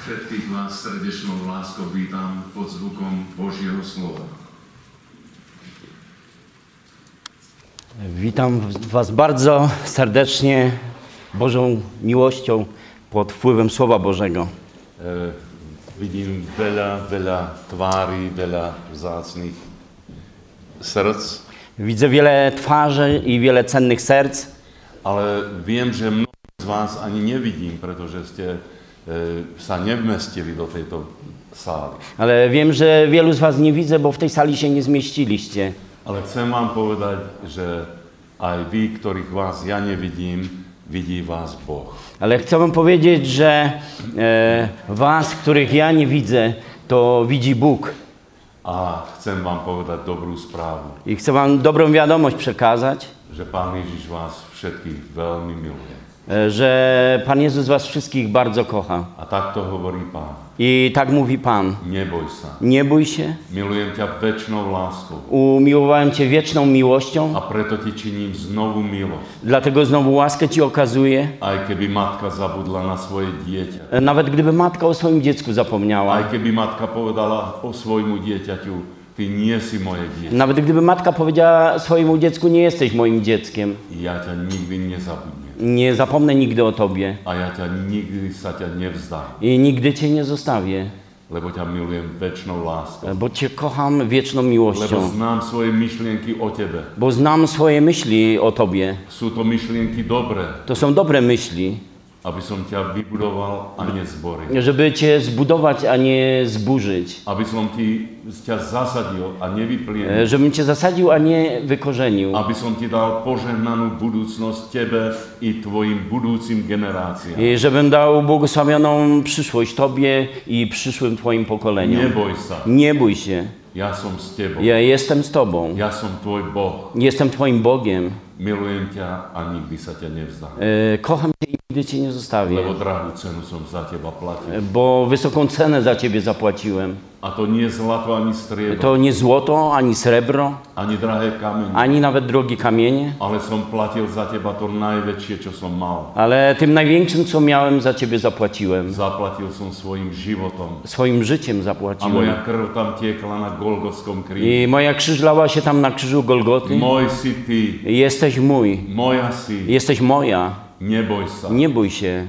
Všetkých vás srdečnou láskou vítam pod zvukom Božieho slova. Witam Was bardzo serdecznie Bożą miłością pod wpływem Słowa Bożego. Vidím veľa tvári, veľa vzácnych srdc. Widzę wiele twarzy i wiele cennych serc, Ale viem, že mnohí z vás ani nevidím, pretože ste sa nevmestili do tejto sály. ale wiem, że wielu z Was nie widzę, bo w tej sali się nie zmieściliście. Ale chcem vám povedať, že aj vy, ktorých vás ja nevidím, vidí vás Boh. Ale chcę Wam powiedzieć, że Was, których ja nie widzę, to widzi Bóg. A chcem vám povedať dobrú správu, I chcę Wam dobrą wiadomość przekazać, že Pán Ježiš vás všetkých veľmi miluje. że Pan Jezus Was wszystkich bardzo kocha. A tak to hovorí Pán. I tak mówi Pan. Neboj sa. Nie bój się, Milujem ťa väčšnou láskou. umiłowałem Cię wieczną miłością, A preto ti činím znovu milosť. dlatego znowu łaskę Ci okazuję. Aj keby matka zabudla na svoje dieťa. Nawet gdyby matka o swoim dziecku zapomniała, Aj keby matka povedala o svojmu dieťaťu, ty nie si moje dieťa. nawet gdyby matka powiedziała swojemu dziecku, nie jesteś moim dzieckiem, Ja ťa nikdy nezabudnem. nie zapomnę nigdy o Tobie A ja nikdy sa ťa nevzdám. i nigdy Cię nie zostawię, Lebo ťa milujem väčšnou láskou. bo Cię kocham wieczną Lebo miłością, znám svoje myšlienky o tebe. bo znam swoje myśli o Tobie. Sú to myšlienky dobré, To są dobre myśli, aby som ťa vybudoval a nezboril. żeby Cię zbudować, a nie zburzyć, Aby som ťa zasadil a nevyplienil. żebym Cię zasadził, a nie wykorzenił, Aby som ti dal požehnanú budúcnosť tebe i tvojim budúcim generáciám. i żebym dał błogosławioną przyszłość Tobie i przyszłym Twoim pokoleniom. Neboj sa, Nie bój się, ja som s tebou. ja jestem z Tobą, Ja som tvoj Boh. jestem Twoim Bogiem, Milujem ťa a nikdy sa ťa nevzdám. kocham Cię i nigdy Cię nie zostawię, Lebo drahú cenu som za teba platil. bo wysoką cenę za Ciebie zapłaciłem. A to nie zlato ani striebro, To nie złoto, ani srebro, ani drahé kamene, ani nawet drogie kamienie, ale som platil za teba to najväčšie, čo som mal. ale tym największym, co miałem, za Ciebie zapłaciłem. Zaplatil som svojim životom. Swoim życiem A zapłaciłem. moja krv tam tiekla na Golgotskom kríži. I moja krzyż lała się tam na krzyżu Golgoty. Môj si ty, Jesteś mój, moja si, jesteś moja, neboj sa. nie bój się.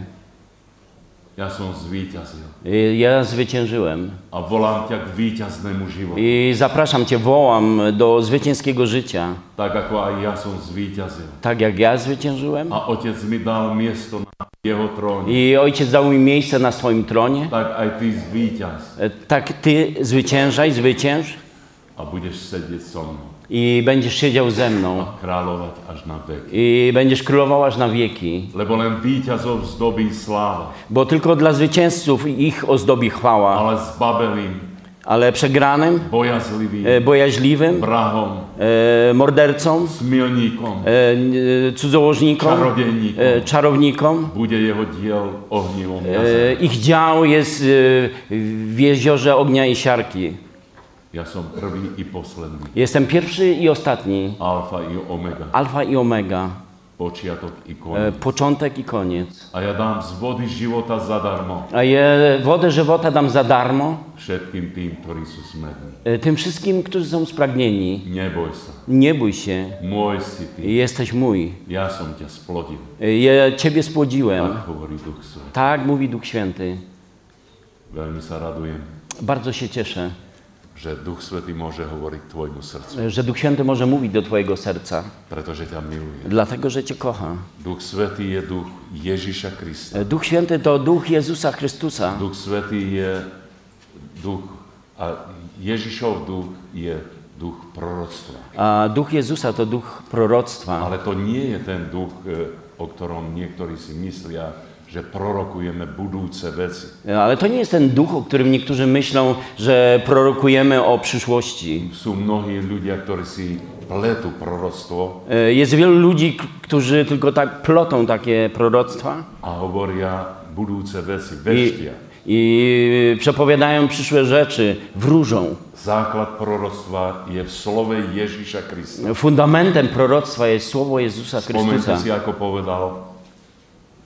Ja som zvíťazil. Ja zwyciężyłem. A volám ťa k víťaznému životu. I zapraszam Cię, wołam do zwycięskiego życia. Tak ako aj ja som zvíťazil. Tak jak ja zwyciężyłem. A Otec mi dal miesto na jeho tróne. I Ojciec dał mi miejsce na swoim tronie. Tak aj ty zvíťaz. Tak Ty zwyciężaj, zwycięż A budeš sedieť so mnou. i będziesz siedział ze mną. A kráľovať až na veky. I będziesz królował aż na wieki. Lebo len víťazov zdobí sláva. Bo tylko dla zwycięzców ich ozdobi chwała. Ale zbabelým, Ale przegranym, bojazlivým, bojaźliwym, vrahom, mordercom, smilníkom, cudzołożnikom, čarodejníkom czarownikom. bude jeho diel ohnivom jazere. Ich dział jest w jeziorze ognia i siarki. Ja som prvý i posledný. Jestem pierwszy i ostatni, Alfa i omega. alfa i omega, Počiatok i koniec. początek i koniec. A ja dám z vody života zadarmo A wodę żywota dam za darmo všetkým tým, ktorí sú smední. tym wszystkim, którzy są spragnieni. Neboj sa. Nie bój się, Môj si ty. jesteś mój. Ja som ťa splodil. Ja Ciebie spłodziłem. Tak hovorí Duch Svätý. Tak mówi Duch Święty. Veľmi sa radujem, Bardzo się cieszę, že Duch Svätý môže hovoriť k tvojmu srdcu, że Duch Święty może mówić do Twojego serca, pretože ťa miluje. dlatego, że Cię kocha. Duch Svätý je duch Ježiša Krista. Duch Święty to Duch Jezusa Chrystusa. Duch Svätý je duch, a Ježišov duch je duch proroctva. A Duch Jezusa to Duch proroctwa. Ale to nie je ten duch, o ktorom niektorí si myslia, że prorokujemy budúce veci. Ale to nie jest ten duch, o którym niektórzy myślą, że prorokujemy o przyszłości. Sú mnohí ľudia, ktorí si pletú proroctwo Jest wielu ludzi, którzy tylko tak plotą takie proroctwa a hovoria budúce veci, veštia. i przepowiadają przyszłe rzeczy, wróżą. Základ proroctva je v slove Ježiša Krista. Fundamentem proroctva jest słowo Jezusa Spomeňte Chrystusa. si, ako povedal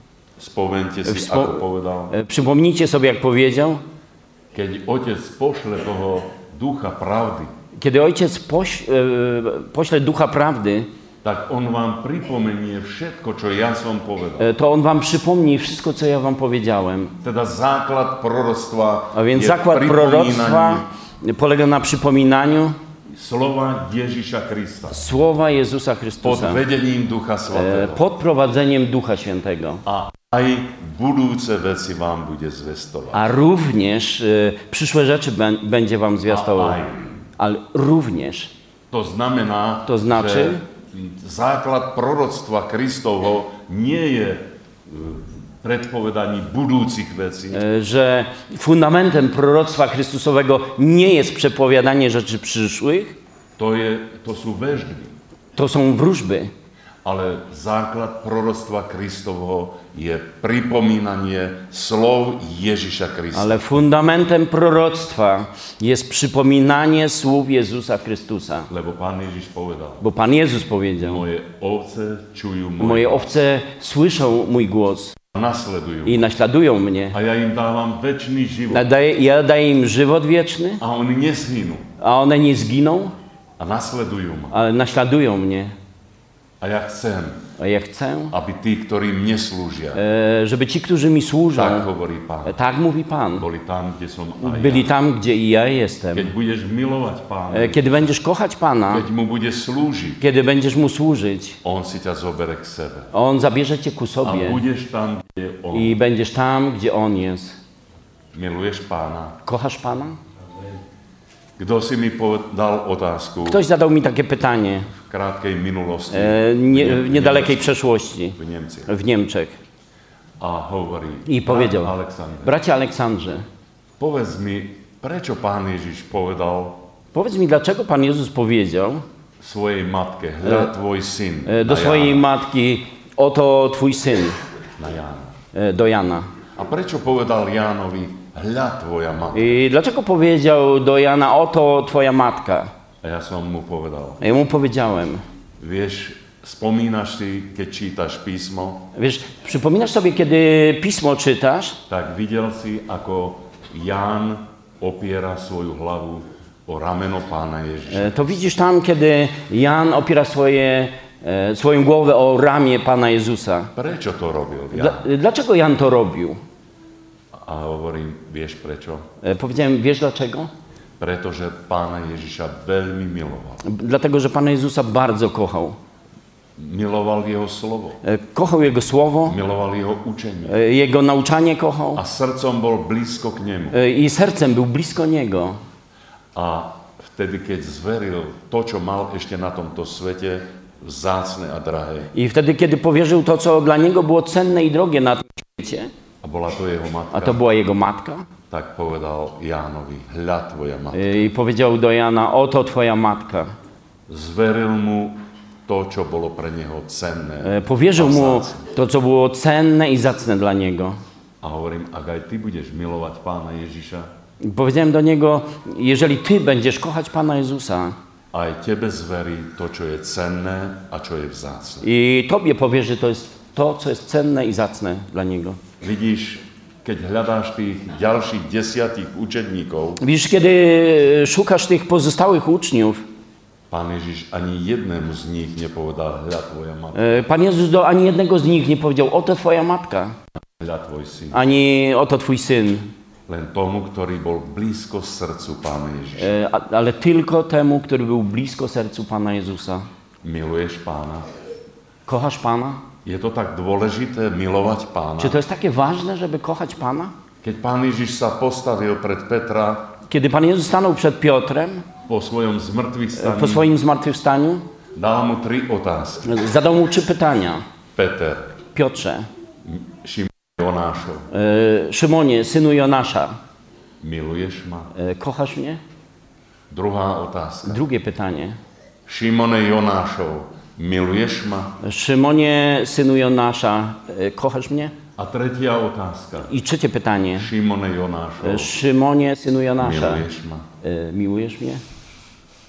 Spomeňte si, ako povedal. Przypomnijcie sobie, jak powiedział, Keď Otec pošle toho ducha pravdy, kiedy Ojciec pośle Ducha Prawdy, tak on vám pripomenie všetko, čo ja som povedal. to On wam przypomni wszystko, co ja wam powiedziałem. Teda základ proroctva A więc je zakład proroctwa polega na przypominaniu slova Ježiša Krista słowa Jezusa pod Chrystusa vedením Ducha Svatého. pod prowadzeniem Ducha Świętego. A aj budúce veci vám bude zvestovať. A również przyszłe rzeczy będzie wam zwiastował. Aj. Ale również. To znamená, To znaczy? že základ proroctva Kristovho nie je predpovedaní budúcich vecí, Że fundamentem proroctwa Chrystusowego nie jest przepowiadanie rzeczy przyszłych, to sú vežby. to są wróżby. Ale základ proroctva Kristovho je pripomínanie slov Ježiša Krista. Ale fundamentem proroctwa jest przypominanie słów Jezusa Chrystusa. Lebo Pán Ježiš povedal, Bo Pan Jezus powiedział, moje ovce čujú moje owce słyszą mój głos nasledujú. i naśladują mnie. A ja im dávam večný život. Ja daję im żywot wieczny, A oni neshynú. a one nie zginą, A nasledujú ma. ale naśladują mnie. A ja chcem, A ja chcę, aby tí, ktorí mne slúžia, żeby ci, którzy mi służą, tak hovorí Pán, tak mówi Pan, boli tam, kde som aj byli ja. tam, gdzie i ja jestem. Keď budeš milovať Pána, Kiedy będziesz kochać Pana, keď mu budeš slúžiť, kiedy będziesz Mu służyć, on si ťa zobere k sebe. On zabierze cię ku A sobie budeš tam, kde on. i będziesz tam, gdzie On jest. Miluješ Pána? Kochasz Pana? Kto si mi dal otázku Ktoś zadał mi takie pytanie v krátkej minulosti w niedalekiej przeszłości v Nemciach. w Niemczech A hovorí, i powiedział, Aleksandr, bracie Aleksandrze, povedz mi, prečo Pán Ježiš povedal powiedz mi, dlaczego Pan Jezus powiedział svojej matke, hľa tvoj syn, do swojej matki, oto Twój syn, na Jána. do Jana. A prečo povedal Jánovi, hľa tvoja matka? I dlaczego powiedział do Jana, oto Twoja matka? A ja som mu povedal, A ja mu powiedziałem, vieš, spomínaš si, keď čítaš písmo, wiesz, przypominasz sobie, kiedy Pismo czytasz, tak videl si, ako Ján opiera svoju hlavu o rameno Pána Ježiša. to widzisz tam, kiedy Jan opiera swoją głowę o ramię Pana Jezusa. Prečo to robil Ján? Dlaczego Jan to robił? A hovorím, vieš prečo? Powiedziałem, wiesz dlaczego? Pretože Pána Ježiša veľmi miloval. Dlatego, że Pana Jezusa bardzo kochał. Miloval jeho slovo, Kochał Jego Słowo, miloval jeho učenie Jego nauczanie kochał a srdcom bol blízko k nemu. i sercem był blisko Niego. A vtedy, keď zveril to, čo mal ešte na tomto svete, vzácne a drahé, I wtedy, kiedy powierzył to, co dla Niego było cenne i drogie na tym świecie, a bola to jeho matka, a to była Jego matka, tak povedal Jánovi, hľa tvoja matka. i powiedział do Jana, oto Twoja matka. Zveril mu to, čo bolo pre neho cenné. Powierzył a mu vzácne. to, co było cenne i zacne dla Niego. A hovorím, ak aj ty budeš milovať Pána Ježiša, I powiedziałem do Niego, jeżeli Ty będziesz kochać Pana Jezusa aj tebe zverí to, čo je cenné a čo je vzácne. i Tobie powierzy to, co jest cenne i zacne dla Niego. Vidíš, keď hľadáš tých ďalších 10 učedníkov, Widzisz, kiedy szukasz tych pozostałych uczniów, Pán Ježiš ani jednému z nich nepovedal, hľa tvoja matka, Pan Jezus do ani jednego z nich nie powiedział, oto Twoja matka, hľa tvoj syn. ani oto Twój syn, Len tomu, ktorý bol blízko srdcu Pána Ježiša. ale tylko temu, który był blisko sercu Pana Jezusa. Miluješ Pána? Kochasz Pana? Je to tak dôležité milovať Pána? Czy to jest takie ważne, żeby kochać Pana? Keď Pán Ježiš sa postavil pred Petra Kiedy Pan Jezus stanął przed Piotrem, po svojom zmrtvýchvstaní, po swoim zmartwychwstaniu, dal mu 3 otázky. zadał mu 3 pytania. Peter, Piotrze, Šimon, Jonášov, Szymonie, synu Jonasza, miluješ ma? kochasz mnie? Druhá otázka. Drugie pytanie. Šimone Jonášov, miluješ ma? Szymonie, synu Jonasza, kochasz mnie? A tretia otázka. I trzecie pytanie. Šimone Jonášov, Szymonie, synu Jonasza, miluješ ma? miłujesz mnie?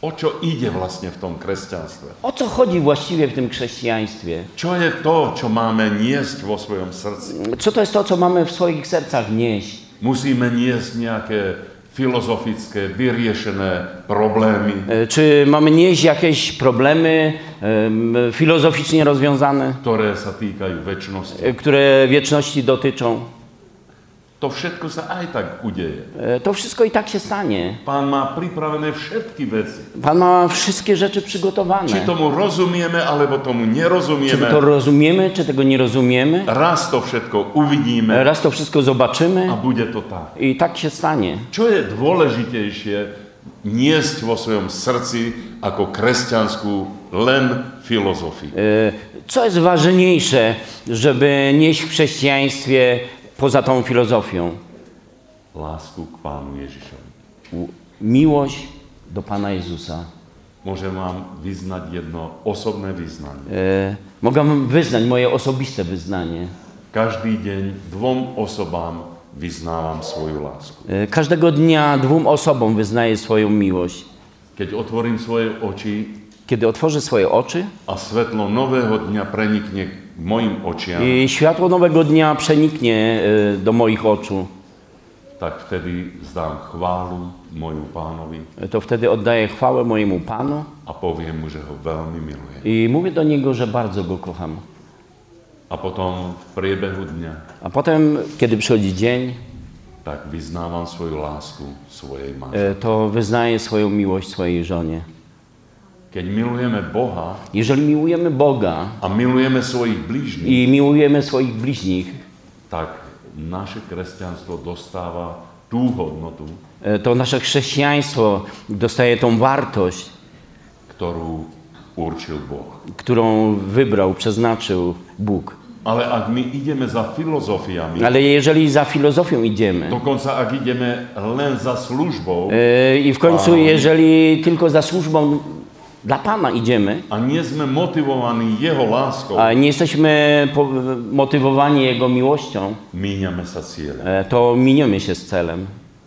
O čo ide vlastne v tom kresťanstve? O co chodzi właściwie w tym chrześcijaństwie? Čo je to, čo máme niesť vo svojom srdci? Co to jest to, co mamy w swoich sercach nieść? Musíme niesť nejaké filozofické, vyriešené problémy, Czy mamy nieść jakieś problemy filozoficznie rozwiązane, ktoré sa týkajú večnosti. które wieczności dotyczą? To všetko sa aj tak udeje. To wszystko i tak się stanie. Pán má pripravené všetky veci. Pan ma wszystkie rzeczy Či przygotowane. tomu rozumieme, alebo tomu Czy my nerozumieme. to rozumiemy, czy tego nie rozumiemy? Raz to všetko uvidíme Raz to wszystko a zobaczymy bude to tak. i tak się stanie. Čo je dôležitejšie niesť vo svojom srdci ako kresťanskú len filozofiu? Co jest ważniejsze, żeby nieść w chrześcijaństwie poza tą filozofią? Lásku k Pánu Ježišovi. Miłość do Pana Jezusa. Môžem vám vyznať jedno osobné vyznanie. Mogę wam wyznać moje osobiste wyznanie. Každý deň 2 osobám vyznávam svoju lásku. Każdego dnia 2 osobom wyznaję swoją miłość. Keď otvorím svoje oči Kiedy otworzę swoje oczy a svetlo nového dňa prenikne k mojim očiam, i światło nowego dnia przeniknie do moich oczu, tak vtedy zdám chválu moju Pánovi to wtedy oddaję chwałę mojemu Panu a poviem mu, že ho veľmi milujem. i mówię do Niego, że bardzo Go kocham. A potom v priebehu dňa A potem, kiedy przychodzi dzień, tak vyznávam svoju lásku svojej manželke. to wyznaję swoją miłość swojej żonie. Keď milujeme Boha Jeżeli miłujemy Boga a milujeme svojich blížnych, i miłujemy swoich bliźnich, tak naše kresťanstvo dostáva tú hodnotu, to nasze chrześcijaństwo dostaje tą wartość, ktorú určil Boh. którą wybrał, przeznaczył Bóg. Ale ak my ideme za filozofiami, Ale jeżeli za filozofią idziemy dokonca ak ideme len za službou i w końcu jeżeli tylko za służbą dla Pana idziemy, a nie sme motivovaní Jeho láskou, a nie jesteśmy motywowani Jego miłością, míňame sa cieľom. to miniemy się z celem.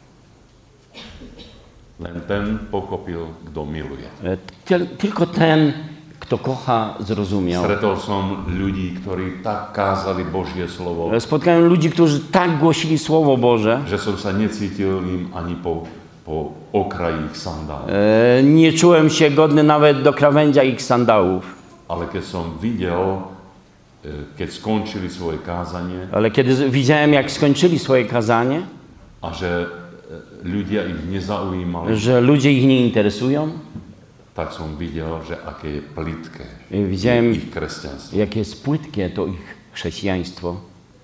Len ten pochopil, kto miluje. Tylko ten, kto kocha, zrozumiał. Stretol som ľudí, ktorí tak kázali Božie slovo, Spotkałem ludzi, którzy tak głosili Słowo Boże, že som sa necítil im ani po okraji ich sandál. nie czułem się godny nawet do krawędzia ich sandałów. Ale keď som videl, keď skončili svoje kázanie Ale kiedy widziałem, jak skończyli swoje kazanie, a že ľudia ich nezaujímali, że ludzie ich nie interesują, tak som videl, že aké je plitké Widziałem, ich kresťanstvo. jakie jest płytkie to ich chrześcijaństwo.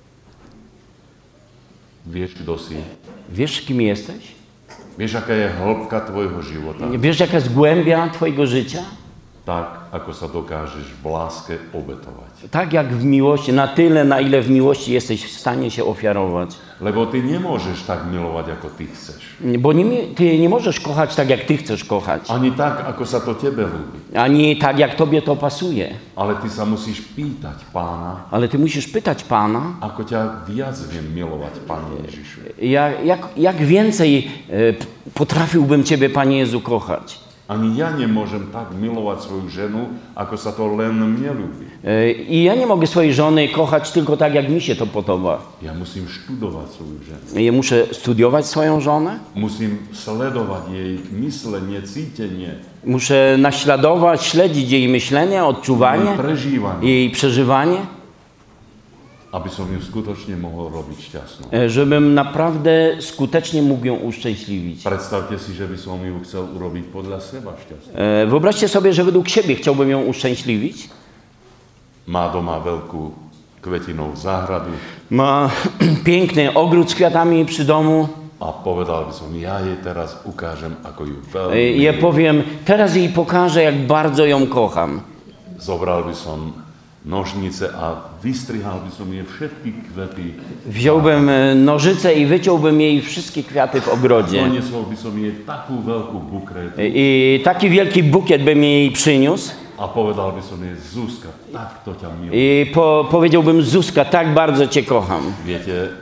Vieš, kto si? Wiesz, kim jesteś? Vieš, aká je hĺbka tvojho života? Wiesz, jaka jest głębia twojego życia? Tak, ako sa dokážeš v láske obetovať. Tak jak w miłości, na tyle, na ile w miłości jesteś w stanie się ofiarować. Lebo ty nemôžeš tak milovať, ako ty chceš. Bo ty nie możesz kochać tak, jak ty chcesz kochać. Ani tak, ako sa to tebe ľúbi. Ani tak, jak tobie to pasuje. Ale ty sa musíš pýtať Pána, Ale ty musisz pytać Pana, ako ťa viac viem milovať, Pane Ježišu. jak więcej potrafiłbym Ciebie, Panie Jezu, kochać. Ani ja nemôžem tak milovať svoju ženu, ako sa to len mne ľúbi. I ja nie mogę swojej żony kochać tylko tak, jak mi się to podoba. Ja musím študovať svoju ženu. Ja muszę studiować swoją żonę, Musím sledovať jej myslenie, cítenie, muszę naśladować, śledzić jej myślenie, odczuwanie, jej prežívanie, jej przeżywanie, aby som ju skutočne mohol robiť šťastnou. żebym naprawdę skutecznie mógł ją uszczęśliwić. Predstavte si, že by som ju chcel urobiť podľa seba šťastnou. Wyobraźcie sobie, że według siebie chciałbym ją uszczęśliwić. Má doma veľkú kvetinovú záhradu Ma piękny ogród z kwiatami przy domu. a povedal by som, ja jej teraz ukážem, ako ju veľmi Ja milujem. powiem, teraz jej pokażę, jak bardzo ją kocham. Zobral by som nožnice a vystrihal by som jej všetky kvety. Wziąłbym nożyce i wyciąłbym jej wszystkie kwiaty w ogrodzie. Doniesol by som jej takú veľkú bukretu I taki wielki bukiet bym jej przyniósł. a povedal by som jej, Zuzka, takto ťa milujem. I powiedziałbym, Zuzka, tak bardzo Cię kocham. Viete,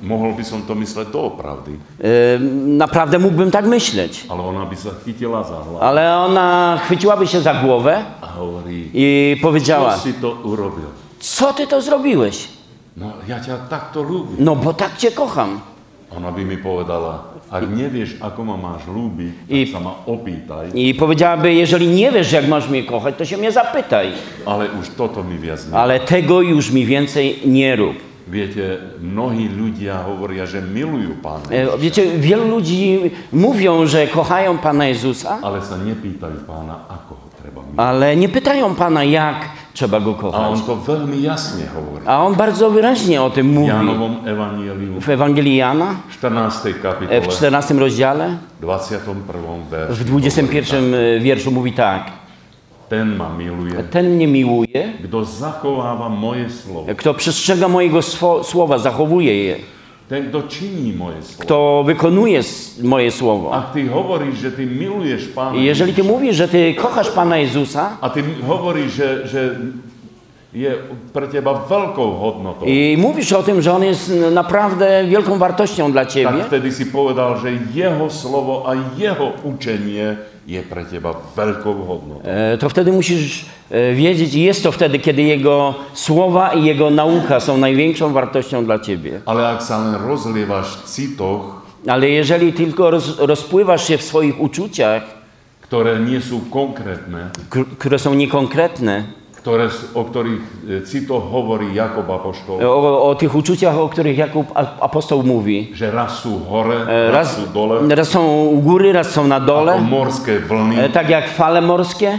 mohol by som to mysleť doopravdy, Naprawdę mógłbym tak myśleć. ale ona by sa chytila za hlavu Ale ona chwyciłaby się za głowę a hovorí, i čo powiedziała, si to urobil? co ty to zrobiłeś? No, ja ťa takto ľúbim. No bo tak cię kocham. Ona by mi povedala, ak nevieš, ako ma máš ľúbiť, tak I- sa ma opýtaj, I powiedziałaby, jeżeli nie wiesz, jak masz mnie kochać, to się mnie zapytaj. ale už toto mi viac nie. Ale tego już mi więcej nie rób. Viete, mnohí ľudia hovoria, že milujú Pána Ježiša, Wiecie, wielu ludzi mówią, że kochają Pana Jezusa, ale sa nepýtajú Pána, ako ho treba milovať. ale nie pytają Pana, jak trzeba go A kochać. on to veľmi jasne hovorí. A on bardzo wyraźnie o tym V mówi. Jánovom evaníliu W Ewangelii Jana, v 14. w kapitole 14 rozdziale, 21. verši. w 21 wierszu mówi tak. Ten ma miluje, Ten mnie miłuje, kto zachováva moje slovo. kto przestrzega mojego słowa, zachowuje je, Ten, kto činí moje slovo. kto wykonuje moje słowo. Ak ty hovoríš, že ty miluješ Pána I jeżeli ty Ježiša, mówisz, że ty kochasz Pana Jezusa a ty hovoríš, že je pre teba veľkou hodnotou, i mówisz o tym, że On jest naprawdę wielką wartością dla tak ciebie, vtedy si povedal, že jeho slovo a jeho učenie je pre teba veľkou hodnotou. to wtedy musisz wiedzieć, i jest to wtedy, kiedy Jego słowa i Jego nauka są największą wartością dla ciebie. Ale ak sa len rozlievaš v citoch, Ale jeżeli tylko rozpływasz się w swoich uczuciach, ktoré nie sú konkrétne, które są niekonkretne, o ktorých citoch hovorí Jakob apoštol, o tych uczuciach, o których Jakub apostoł mówi, že raz sú hore, raz sú dole, raz są u góry, raz są na ako dole, morské vlny, tak jak fale morskie,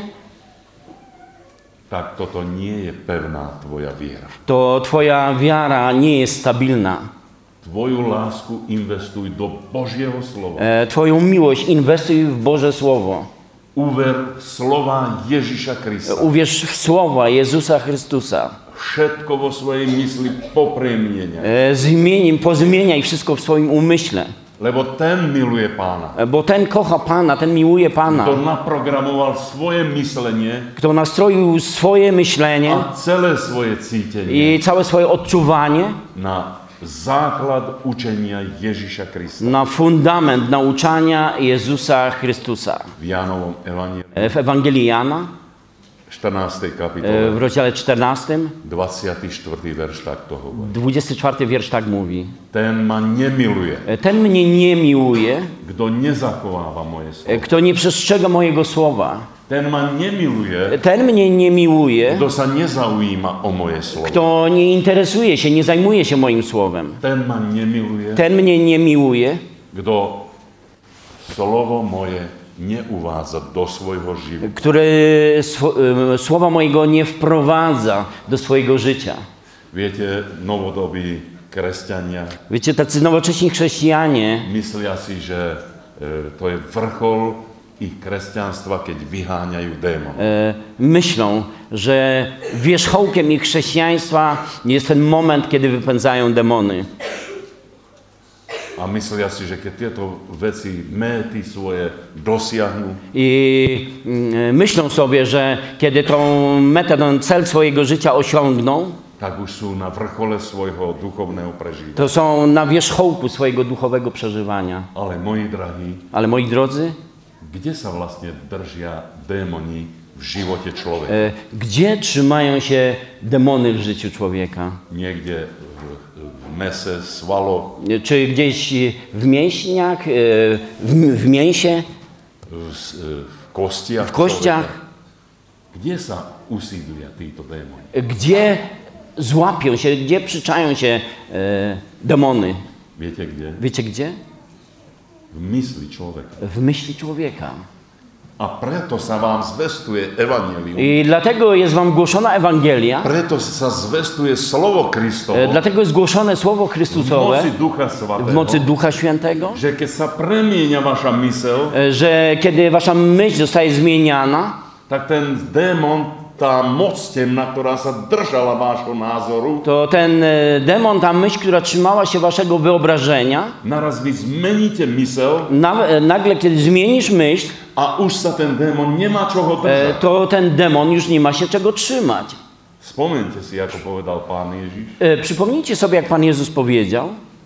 tak toto nie je pevná tvoja viera. to twoja wiara nie jest stabilna. Tvoju lásku investuj do Božieho slova. Twoją miłość inwestuj w Boże Słowo. Uver v slova Ježiša Krista. Uwierz w słowa Jezusa Chrystusa. Všetko vo svojej mysli popremieniaj. Pozmieniaj wszystko w swoim umyśle. Lebo ten miluje Pána. Bo ten kocha Pana, ten miłuje Pana. Kto naprogramoval svoje myslenie Kto nastroił swoje myślenie a celé svoje cítenie i całe swoje odczuwanie na základ učenia Ježiša Krista. na fundament nauczania Jezusa Chrystusa. V Jánovom evaníliu W Ewangelii Jana, 14. kapitole w rozdziale 14, 24. verš takto hovorí. 24 wiersz tak mówi. Ten ma nemiluje, Ten mnie nie miłuje, kto nezachováva moje slovo. kto nie przestrzega mojego słowa. Ten ma nemiluje, Ten mnie nie miłuje, kto sa nezaujíma o moje slovo. kto nie interesuje się, nie zajmuje się moim słowem. Ten ma nemiluje, Ten mnie nie miłuje, kto slovo moje neuvádza do svojho života. który słowa mojego nie wprowadza do swojego życia. Viete, novodobí kresťania Wiecie, tacy nowocześni chrześcijanie myslia si, že to je vrchol ich kresťanstva, keď vyháňajú démon. myślą, że wierzchołkiem ich chrześcijaństwa jest ten moment, kiedy wypędzają demony. A myslia si, že keď tieto veci, méty svoje dosiahnu, I myślą sobie, że kiedy tą metę, ten cel swojego życia osiągną, tak už sú na vrchole svojho duchovného prežívania. to są na wierzchołku swojego duchowego przeżywania. Ale moji drahí, Ale moi drodzy, kde sa vlastne držia démoni v živote človeka? gdzie trzymają się demony w życiu człowieka? Niekde v mese, svaloch, Czy gdzieś w mięśniach, w mięsie, v kostiach. w kościach? človeka. Kde sa usídlia títo démoni? Gdzie złapią się, gdzie przyczają się demony? Viete kde? Wiecie gdzie? V mysli človeka. W myśli człowieka. A preto sa vám zvestuje evanjelium. I dlatego jest wam głoszona Ewangelia, Preto sa zvestuje slovo Kristovo dlatego jest głoszone Słowo v Chrystusowe moci Ducha w mocy Svatého, Ducha Świętego, že keď sa premieňa vaša mysel, że kiedy wasza myśl zostaje zmieniana, tak ten démon, tá moc temná, ktorá sa držala vášho názoru, to ten demon, ta myśl, która trzymała się waszego wyobrażenia, naraz vy zmeníte mysel nagle kiedy zmienisz myśl, a už sa ten démon nemá čoho držať. to ten demon już nie ma się czego trzymać. Spomeňte si, ako povedal Pán Ježiš. Przypomnijcie sobie, jak Pan Jezus powiedział,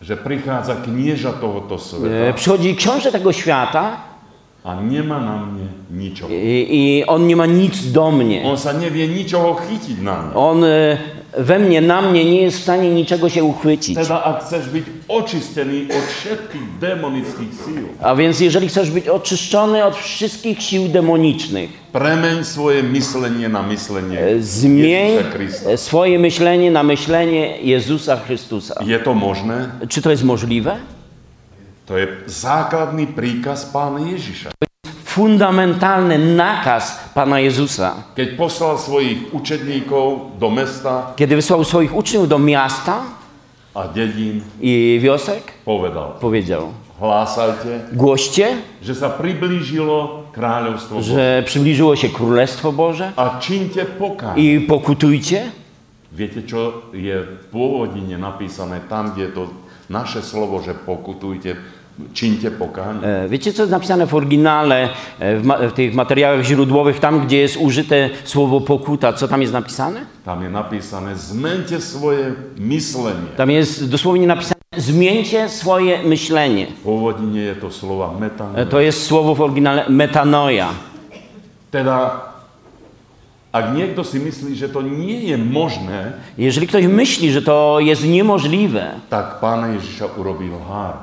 že prichádza knieža tohoto sveta Przychodzi książę tego świata a nemá na mne ničo. i on nie ma nic do mnie. On sa nevie ničoho chytiť na mňa. On we mnie, na mnie nie jest w stanie niczego się uchwycić. Teda ak chceš byť očistený od všetkých demonických síl, A więc jeżeli chcesz być oczyszczony od wszystkich sił demonicznych, premeň svoje myslenie na myslenie zmień Jezuša Krista. swoje myślenie na myślenie Jezusa Chrystusa. Je to možné? Czy to jest możliwe? To je základný príkaz Pána Ježiša. Fundamentalny nakaz Pana Jezusa. Keď poslal svojich učedníkov do mesta Kiedy wysłał swoich uczniów do miasta a dedín, i wiosek, powiedział: hlásajte, głoście, že sa priblížilo kráľovstvo Bože. że przybliżyło się Królestwo Boże A čiňte pokánie. i pokutujcie. Viete, čo je v pôvodine napísané tam, kde je to naše slovo, že pokutujte, čiňte pokánie? Wiecie, co jest napisane w oryginale, w tych materiałach źródłowych, tam, gdzie jest użyte słowo pokuta? Co tam jest napisane? Tam je napísané, zmente svoje myslenie. Tam jest dosłownie napisane: zmieńcie swoje myślenie. V pôvodine je to slova metanoia. To jest słowo w oryginale metanoia. Teda, ak niekto si myslí, že to nie je možné, Jeżeli ktoś myśli, że to jest niemożliwe, tak Pána Ježiša urobil hár.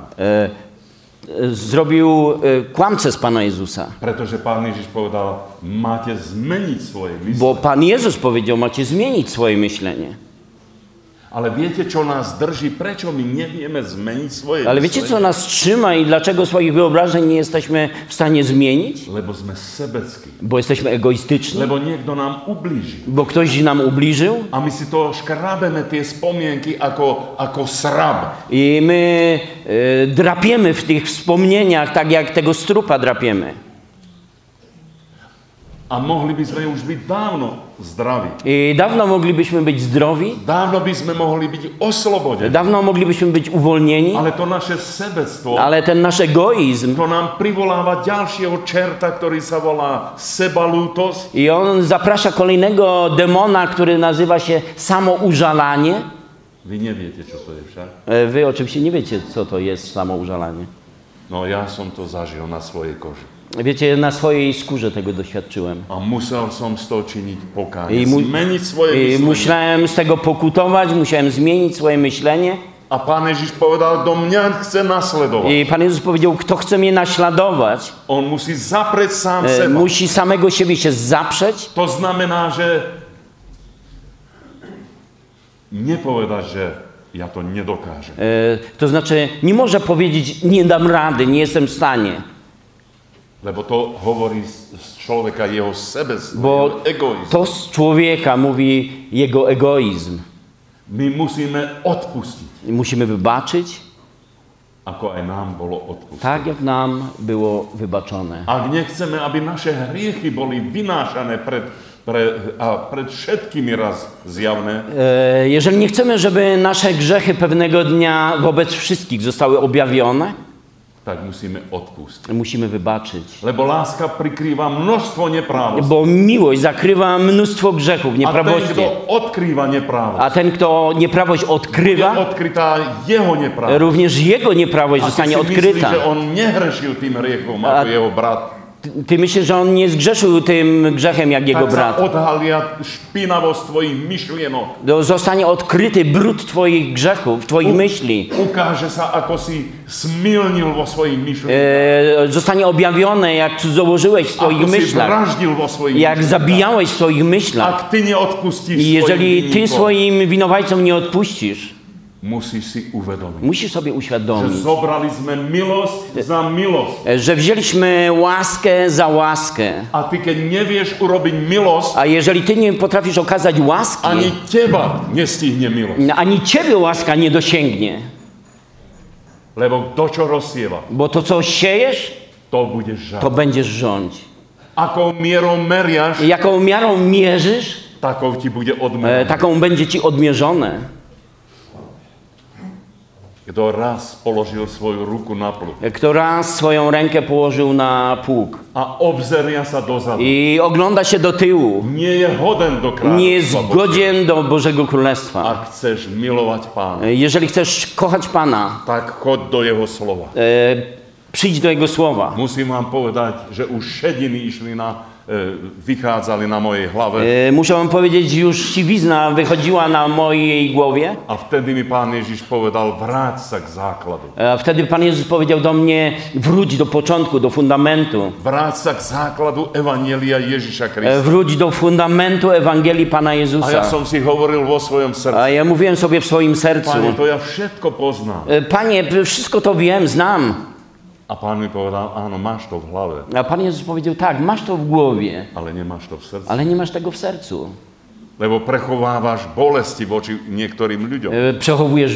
zrobił kłamcę z Pana Jezusa. Pretože Pán Ježiš povedal, máte zmeniť svoje myslenie. Bo Pan Jezus powiedział: macie zmienić swoje myślenie. Ale viete, čo nás drží? Prečo my nevieme zmeniť svoje Ale wiecie, co nas trzyma i dlaczego swoich wyobrażeń nie jesteśmy w stanie zmienić? Lebo sme sebeckí. Bo jesteśmy egoistyczni, Lebo niekto nám ublíži. bo ktoś nam ubliżył A my si to škrabeme tie spomienky ako srab. i my drapiemy w tych wspomnieniach tak, jak tego strupa drapiemy. A mohli by sme už byť dávno zdraví. I dawno moglibyśmy być zdrowi, Dávno by sme mohli byť oslobodení. dawno moglibyśmy być uwolnieni, Ale to naše sebectvo, ale ten nasz egoizm to nám privoláva ďalšieho čerta, ktorý sa volá sebalútosť. i on zaprasza kolejnego demona, który nazywa się samoużalanie. Vy neviete, čo to je však. Wy oczywiście nie wiecie, co to jest samoużalanie. No ja som to zažil na svojej koži. Wiecie, na swojej skórze tego doświadczyłem. A musel som z toho činiť pokánie. I Zmeniť svoje I myslenie. musiałem z tego pokutować, musiałem zmienić swoje myślenie. A Pán Ježiš povedal, kto mňa chce nasledovať. I Pan Jezus powiedział: kto chce mnie naśladować, On musí zaprieť sám seba. musi samego siebie się zaprzeć. To znamená, že nepovedať, že ja to nedokážem. To znaczy, nie może powiedzieć: nie dam rady, nie jestem w stanie. Lebo to hovorí z človeka jeho sebectvo, Bo jeho egoizm. to z człowieka mówi jego egoizm. My musíme odpustiť, Musimy wybaczyć, ako aj nám bolo odpustené. tak jak nam było wybaczone. Ak nechceme, aby naše hriechy boli vynášané pred všetkými raz zjavné, Jeżeli nie chcemy, żeby nasze grzechy pewnego dnia wobec wszystkich zostały objawione, tak musíme odpustiť. musimy wybaczyć. Lebo láska prikrýva množstvo neprávostí. Bo miłość zakrywa mnóstwo grzechów, A ten, nieprawości. kto odkrýva neprávosť, A ten, kto nieprawość je odkrywa, odkrytá jeho neprávosť. również jego nieprawość A ty zostanie si myslíš, odkryta. že on nehrešil tým hriechom ako jeho brat, Ty myślisz, że on nie zgrzeszył tym grzechem jak jego tak sa brat. odhalia špinavosť tvojich myšlienok. Zostanie odkryty brud twoich grzechów, twoich myśli. Ukáže sa, ako si smilnil vo svojich myšlienkach. Zostanie objawione, jak cudzołożyłeś w swoich Ako si myślach, vraždil vo svojich jak myšlienkach. zabijałeś w swoich myślach. Ak ty neodpustíš I jeżeli ty svojim swoim winowajcom nie odpuścisz, musíš si uvedomiť, musisz sobie že uświadomić, zobrali sme milosť za milosť. że wzięliśmy łaskę za łaskę. A ty, keď nevieš urobiť milosť, A jeżeli ty nie potrafisz okazać łaski, ani teba nestihne milosť. ani ciebie łaska nie dosięgnie. Lebo to, čo rozsieva, Bo to, co siejesz, to budeš žať. to będziesz rządź. Akou mierou meriaš, Jaką miarą mierzysz, takou ti bude odmena. taką będzie ci odmierzone. kto raz položil svoju ruku na plug kto raz swoją rękę położył na pług a obzeria sa dozadu, i ogląda się do tyłu, nie je hoden do nie jest kráľovstva Božieho. godzien do Bożego Królestwa. Ak chceš milovať Pána, Jeżeli chcesz kochać Pana, tak choď do Jeho slova. przyjdź do Jego słowa. Musím vám povedať, že už šediny išli vychádzali na mojej hlave Muszę wam powiedzieć, już siwizna wychodziła na mojej głowie. a vtedy mi Pán Ježiš povedal, vráť sa k základu. A wtedy Pan Jezus powiedział do mnie, wróć do początku, do fundamentu. Vráť sa k základu Evanjelia Ježiša Krista. Wróć do fundamentu Ewangelii Pana A ja Jezusa. som si hovoril vo svojom srdci, A ja mówiłem sobie w swoim sercu, Pane, to ja všetko poznám. Panie, wszystko to wiem, znam. A Pán mi povedal, áno, máš to v hlave, A Pan Jezus powiedział, tak, masz to w głowie, ale nemáš to v srdci. ale nie masz tego w sercu. Lebo prechovávaš bolesti voči niektorým ľuďom. Przechowujesz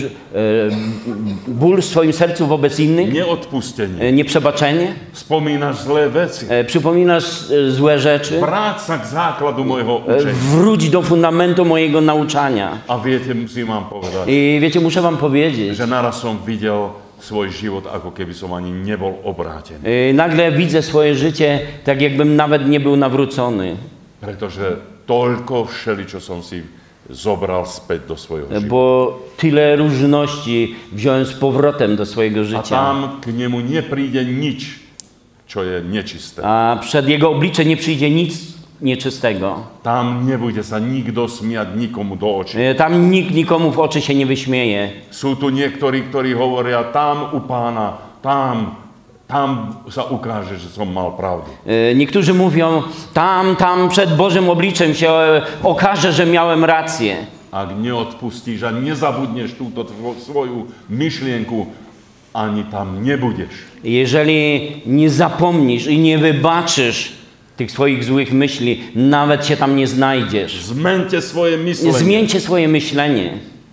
ból w swoim sercu wobec innych, Neodpustenie. nieprzebaczenie, Spomínaš zlé veci. przypominasz złe rzeczy. Vráť sa k základu môjho učenia. Wróć do fundamentu mojego nauczania. A viete, musím vám povedať, I wiecie, muszę wam powiedzieć, že naraz som videl svoj život, ako keby som ani nebol obrátený. nagle widzę swoje życie tak, jakbym nawet nie był nawrócony, Pretože toľko všeličo som si zobral späť do svojho života. bo tyle różności wziąłem z powrotem do swojego A życia. tam k nemu nepríde nič, čo je nečisté. A przed Jego oblicze nie przyjdzie nic nieczystego. Tam nebude sa nikto smiať nikomu do očí. Tam nikt nikomu w oczy się nie wyśmieje. Sú tu niektorí, ktorí hovoria, tam u Pána, tam sa ukáže, že som mal pravdu. Niektórzy mówią, tam przed Bożym obliczem się okaże, że miałem rację. Ak neodpustíš a nezabudneš túto svoju myšlienku, ani tam nebudeš. Jeżeli nie zapomnisz i nie wybaczysz tych swoich złych myśli, nawet się tam nie znajdziesz. Zmente svoje myslenie. Zmieńcie swoje myślenie.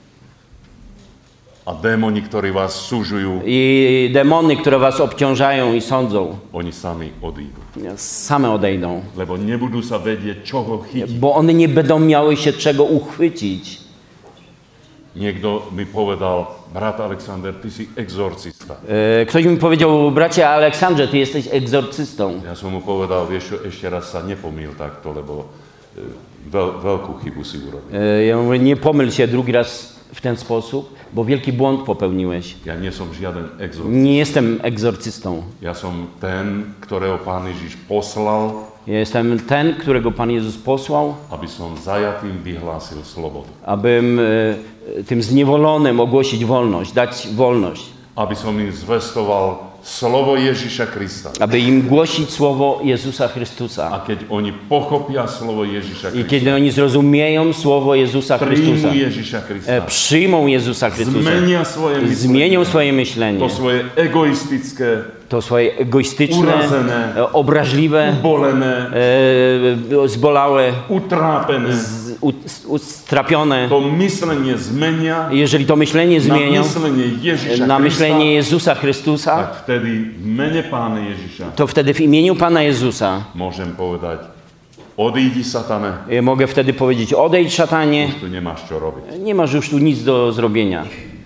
A démoni, ktorí vás súžujú, I demony, które was obciążają i sądzą, oni sami odídu. same odejdą. Lebo nebudú sa vedieť, čoho chytiť. Bo one nie będą miały się czego uchwycić. Niekto mi povedal, brat Alexander, ty si exorcista. Ktoś mi powiedział, bracie Aleksandrze, ty jesteś egzorcystą. Ja som mu povedal, vieš čo, ešte raz sa nepomýl takto, lebo veľkú chybu si urobil. Ja mówię, nie pomyl się drugi raz w ten sposób, bo wielki błąd popełniłeś. Ja nie som žiaden exorcista. Nie jestem egzorcystą. Ja som ten, ktorého Pán Ježiš poslal, Ja jestem ten, którego Pan Jezus posłał, aby som zajatým vyhlásil slobodu. abym tym zniewolonym ogłosić wolność, dać wolność. Aby som im zvestoval slovo Ježiša Krista. Aby im głosić słowo Jezusa Chrystusa. A keď oni pochopia slovo Ježiša I Krista, kiedy oni zrozumieją słowo Jezusa Chrystusa, príjmu Ježiša Krista, przyjmą Jezusa Chrystusa, zmenia svoje zmienią myslenie, swoje myślenie, to svoje egoistické, to swoje egoistyczne, urazené, obraźliwe, ubolené, zbolałe, utrápené, strapione. to myslenie zmenia Jeżeli to myślenie na zmienią myslenie Ježiša na Krista, myślenie Jezusa Chrystusa, tak vtedy v mene Pána Ježiša to wtedy w imieniu Pana Jezusa môžem povedať, odídi satane, mogę wtedy powiedzieć, odejdź szatanie, tu nemáš čo robiť. nie masz już tu nic do zrobienia,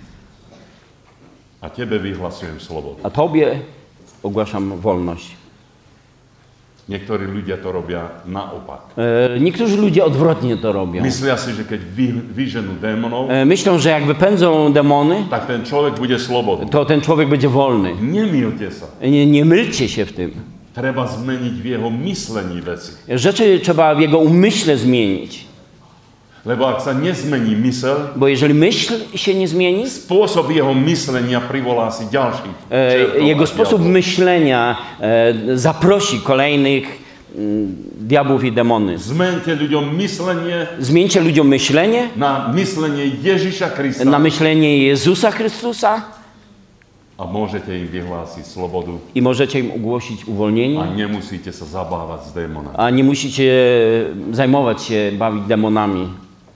A tebe vyhlasujem slobodu. a Tobie ogłaszam wolność. Niektorí ľudia to robia naopak. Niektórzy ludzie odwrotnie to robią. Myslia si, že keď vyženú démonov, Myślą, że jak wypędzą demony, tak ten človek bude slobodný. to ten człowiek będzie wolny. Nemýlte sa. Nie mylcie się w tym. Treba zmeniť v jeho myslení veci. Rzeczy trzeba w jego umyśle zmienić. Lebo ak sa nezmení mysel, Bo jeżeli myśl się nie zmieni, spôsob jeho myslenia privolá si ďalších. jego sposób myślenia zaprosi kolejnych diabłów i demony. Zmente ľuďom myslenie Zmieńcie ludziom myślenie na myslenie Ježiša Krista na myślenie Jezusa Chrystusa a môžete im vyhlásiť slobodu i możecie im ogłosić a uwolnienie, nemusíte sa zabávať s démonami. a nie musicie zajmować się, bawić demonami.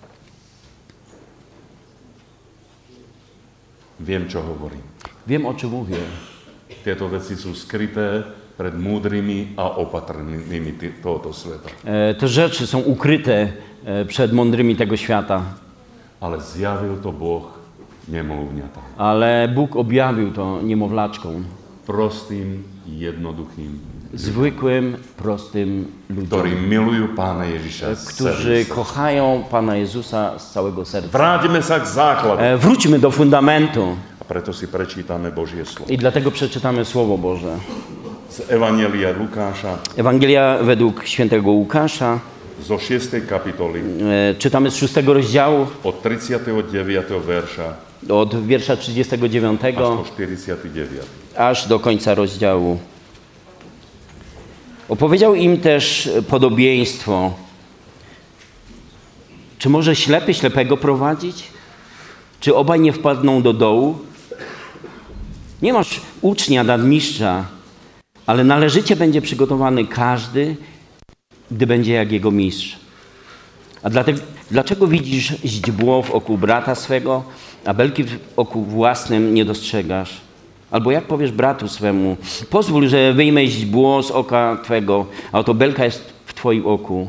Viem, čo hovorím. Wiem, o czym mówię. Tieto veci sú skryté pred múdrymi a opatrnými tohoto sveta. Te rzeczy są ukryte przed mądrymi tego świata, Ale zjavil to Boh nemluvňatá. Ale Bóg objawił to niemowlaczkom. Prostým, jednoduchým, Zwykłym, prostym ludziom, ktorí milujú Pána Ježiša z którzy celého. kochają Pana Jezusa z całego serca. Vráťme sa k základu. Wróćmy do fundamentu A preto si prečítame Božie slovo. i dlatego przeczytamy Słowo Boże. Z Evangelia Lukáša, Ewangelia według świętego Łukasza, zo 6. kapitoly, czytamy z 6 rozdziału, od 39. verša od wiersza 39 až po 49. aż do końca rozdziału. Opowiedział im też podobieństwo. Czy może ślepy ślepego prowadzić? Czy obaj nie wpadną do dołu? Nie masz ucznia nadmistrza, ale należycie będzie przygotowany każdy, gdy będzie jak jego mistrz. A dlaczego widzisz źdźbło w oku brata swego, a belki w oku własnym nie dostrzegasz? Albo jak powiesz bratu swemu, pozwól, że wyjmę źdźbło z oka twego, a oto belka jest w twoim oku.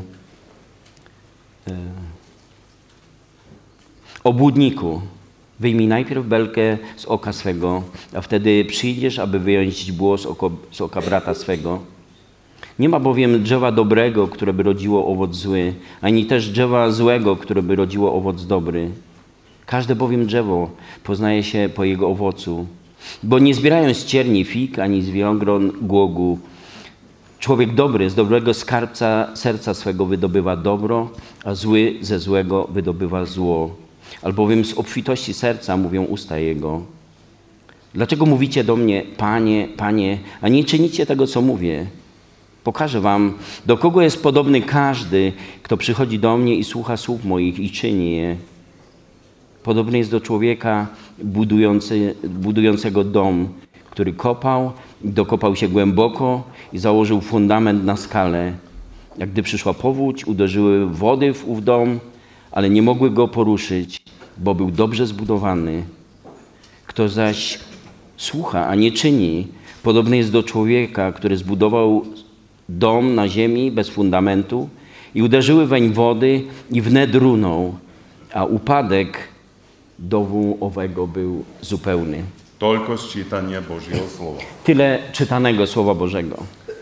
Obłudniku, wyjmij najpierw belkę z oka swego, a wtedy przyjdziesz, aby wyjąć źdźbło z oka brata swego. Nie ma bowiem drzewa dobrego, które by rodziło owoc zły, ani też drzewa złego, które by rodziło owoc dobry. Każde bowiem drzewo poznaje się po jego owocu, bo nie zbierają z cierni fig, ani z winogron głogu. Człowiek dobry z dobrego skarbca serca swego wydobywa dobro, a zły ze złego wydobywa zło. Albowiem z obfitości serca mówią usta jego. Dlaczego mówicie do mnie, Panie, Panie, a nie czynicie tego, co mówię? Pokażę wam, do kogo jest podobny każdy, kto przychodzi do mnie i słucha słów moich i czyni je. Podobny jest do człowieka budującego dom, który kopał, dokopał się głęboko i założył fundament na skale. Jak gdy przyszła powódź, uderzyły wody w ów dom, ale nie mogły go poruszyć, bo był dobrze zbudowany. Kto zaś słucha, a nie czyni, podobny jest do człowieka, który zbudował dom na ziemi bez fundamentu i uderzyły weń wody i wnet runął, a upadek domu owego był zupełny. Toľko z čítania Božieho slova. Tyle czytanego Słowa Bożego.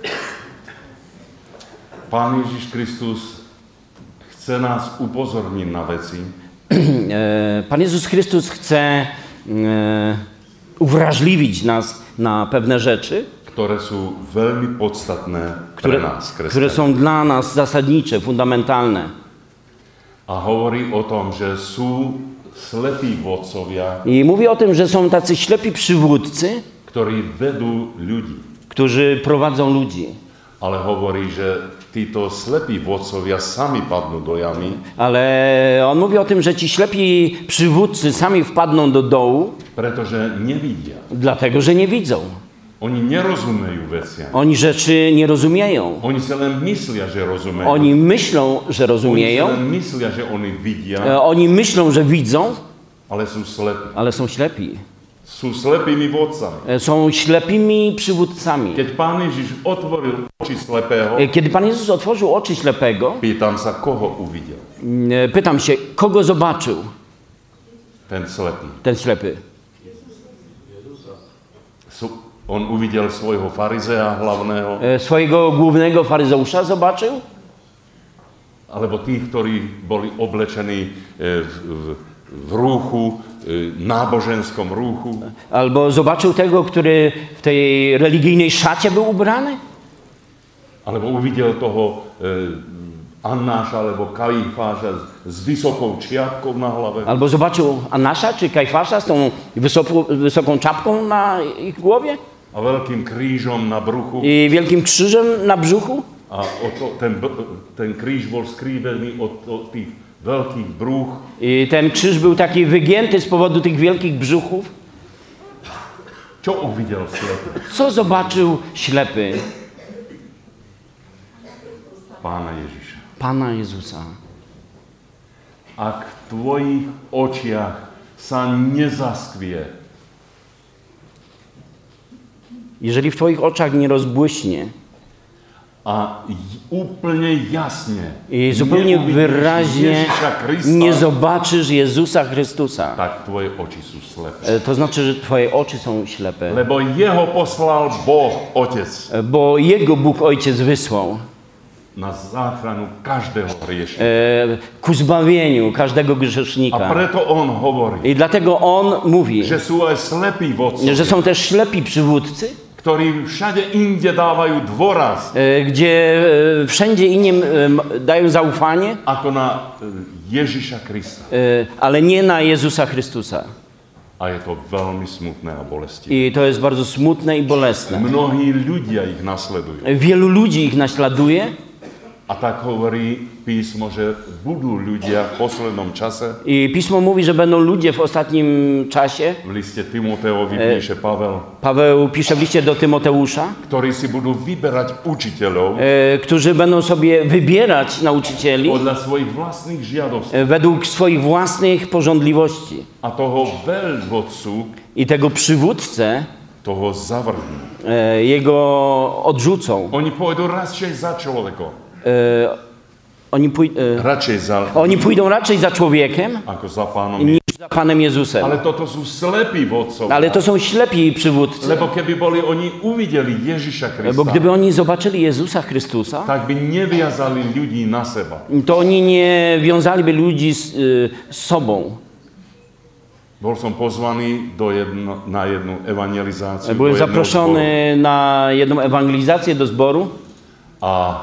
Pán Ježiš Kristus chce nás upozorniť na veci, Pan Jezus Chrystus chce uwrażliwić nas na pewne rzeczy, ktoré sú veľmi podstatné pre nás, które kresťanov. są dla nas zasadnicze, fundamentalne. A hovorí o tom, že sú slepí vodcovia, I mówi o tym, że są tacy ślepi przywódcy, ktorí vedú ľudí. którzy prowadzą ludzi. Ale hovorí, že títo slepí vodcovia sami padnú do jamy, Ale on mówi o tym, że ci ślepi przywódcy sami wpadną do dołu, pretože nevidia. dlatego że nie widzą. Oni nerozumejú veciam. Oni rzeczy nie rozumieją. Oni sa len myslia, že rozumejú. Oni myślą, że Oni sa rozumieją. len myslia, že oni vidia, Oni myślą, że widzą, ale sú slepí. ale są ślepi. Sú slepými vodcami. Są ślepimi przywódcami. Keď Pán Ježiš otvoril oči slepého, Kiedy Pan Jezus otworzył oczy ślepego, pýtam sa, koho uvidel? pytam się, kogo zobaczył Ten slepý. ten ślepy? On uvidel svojho farizea hlavného, Swojego głównego faryzeusza zobaczył? alebo tých, ktorí boli oblečení v rúchu, náboženskom rúchu, Albo zobaczył tego, który w tej religijnej szacie był ubrany? alebo uvidel toho Annáša alebo Kajfáša s vysokou čiapkou na hlave, Albo zobaczył Anasza czy Kajfasza z tą wysoką czapką na ich głowie a veľkým krížom na bruchu. i wielkim krzyżem na brzuchu? A ten kríž bol skrývený od tých veľkých brúch. I ten krzyż był taki wygięty z powodu tych wielkich brzuchów. Čo uvidel slepý? Co zobaczył ślepy? Pána Ježiša. Pana Jezusa. Ak v tvojich očiach sa nezaskvie, Jeżeli w twoich oczach nie rozbłyśnie, a úplne jasne I zupełnie neuvidíš wyraźnie Ježiša Krista, nie zobaczysz Jezusa Chrystusa. tak tvoje oči sú slepé. To znaczy, że twoje oczy są ślepe. Lebo jeho poslal Boh Otec Bo Jego Bóg Ojciec wysłał na záchranu každého hriešnika. ku zbawieniu każdego A grzesznika. preto on hovorí, I dlatego On mówi, že sú aj slepí vodcovia, że są też ślepi przywódcy, ktorí všade inde dávajú dôraz gdzie wszędzie innym dają zaufanie, ako na Ježiša Krista. ale nie na Jezusa Chrystusa. A je to veľmi smutné a bolestivé. I to jest bardzo smutne i bolesne. Mnohí ľudia ich nasledujú. Wielu ludzi ich naśladuje A tak hovorí písmo, že budú ľudia v poslednom čase. i Pismo mówi, że będą ludzie w ostatnim czasie. V liste Timoteovi píše Pavel, Paweł pisze w liście do Tymoteusza, ktorí si budú vyberať učiteľov którzy będą sobie wybierać nauczycieli podľa svojich vlastných žiadostí. według swoich własnych pożądliwości. A toho veľvodcu, I tego przywódcę toho zavrhnú. jego odrzucą. Oni pôjdu radšej za človekom. Oni pójdą raczej za człowiekiem ako za pánom. niż za Panem Jezusem. Ale toto sú slepí vodcovia. Ale to są ślepi przywódcy. Lebo keby boli oni uvideli Ježiša Krista, Bo gdyby oni zobaczyli Jezusa Chrystusa, tak by neviazali ľudí na seba. to oni nie wiązaliby ludzi z sobą. Bol som pozvaný na jednu evangelizáciu. Byłem zaproszony na jedną ewangelizację do zboru. A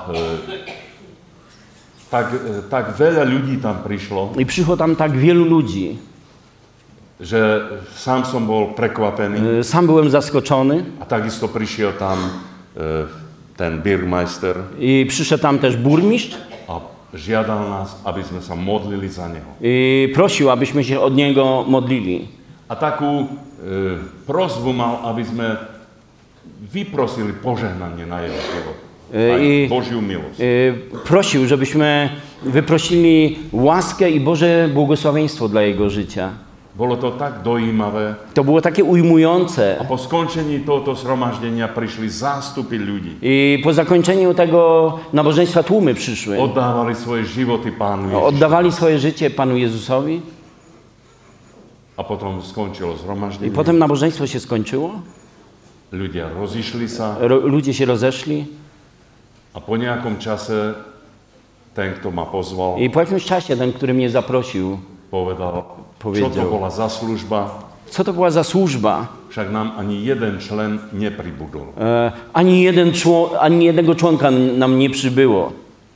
tak veľa ľudí tam prišlo, I przyszło tam tak wielu ludzi. že sám som bol prekvapený. Sam byłem zaskoczony. A takisto prišiel tam ten Bürgermeister I przyszedł tam też burmistrz a žiadal nás, aby sme sa modlili za neho. i prosił, abyśmy się od niego modlili. A takú prosbu mal, aby sme vyprosili požehnanie na jeho život. Aj Božiu milosť. Prosił, żebyśmy wyprosili łaskę i Boże błogosławieństwo dla jego życia. Bolo to tak dojímavé. To było takie ujmujące. A po skončení tohoto zhromaždenia prišli zástupy ľudí. I po zakończeniu tego nabożeństwa tłumy przyszły. Oddávali svoje životy Pánu Ježišovi. Oddawali swoje życie Panu Jezusowi. A potom skončilo I zhromaždenie. potem nabożeństwo się skończyło. Ľudia rozišli sa Ludzie się rozeszli. a po nejakom čase ten, kto ma pozval, I po jakimś czasie ten, który mnie zaprosił, povedal, Powiedział. čo to bola za služba, co to była za służba. však nám ani jeden člen nepribudol. Ani jednego członka nam nie przybyło.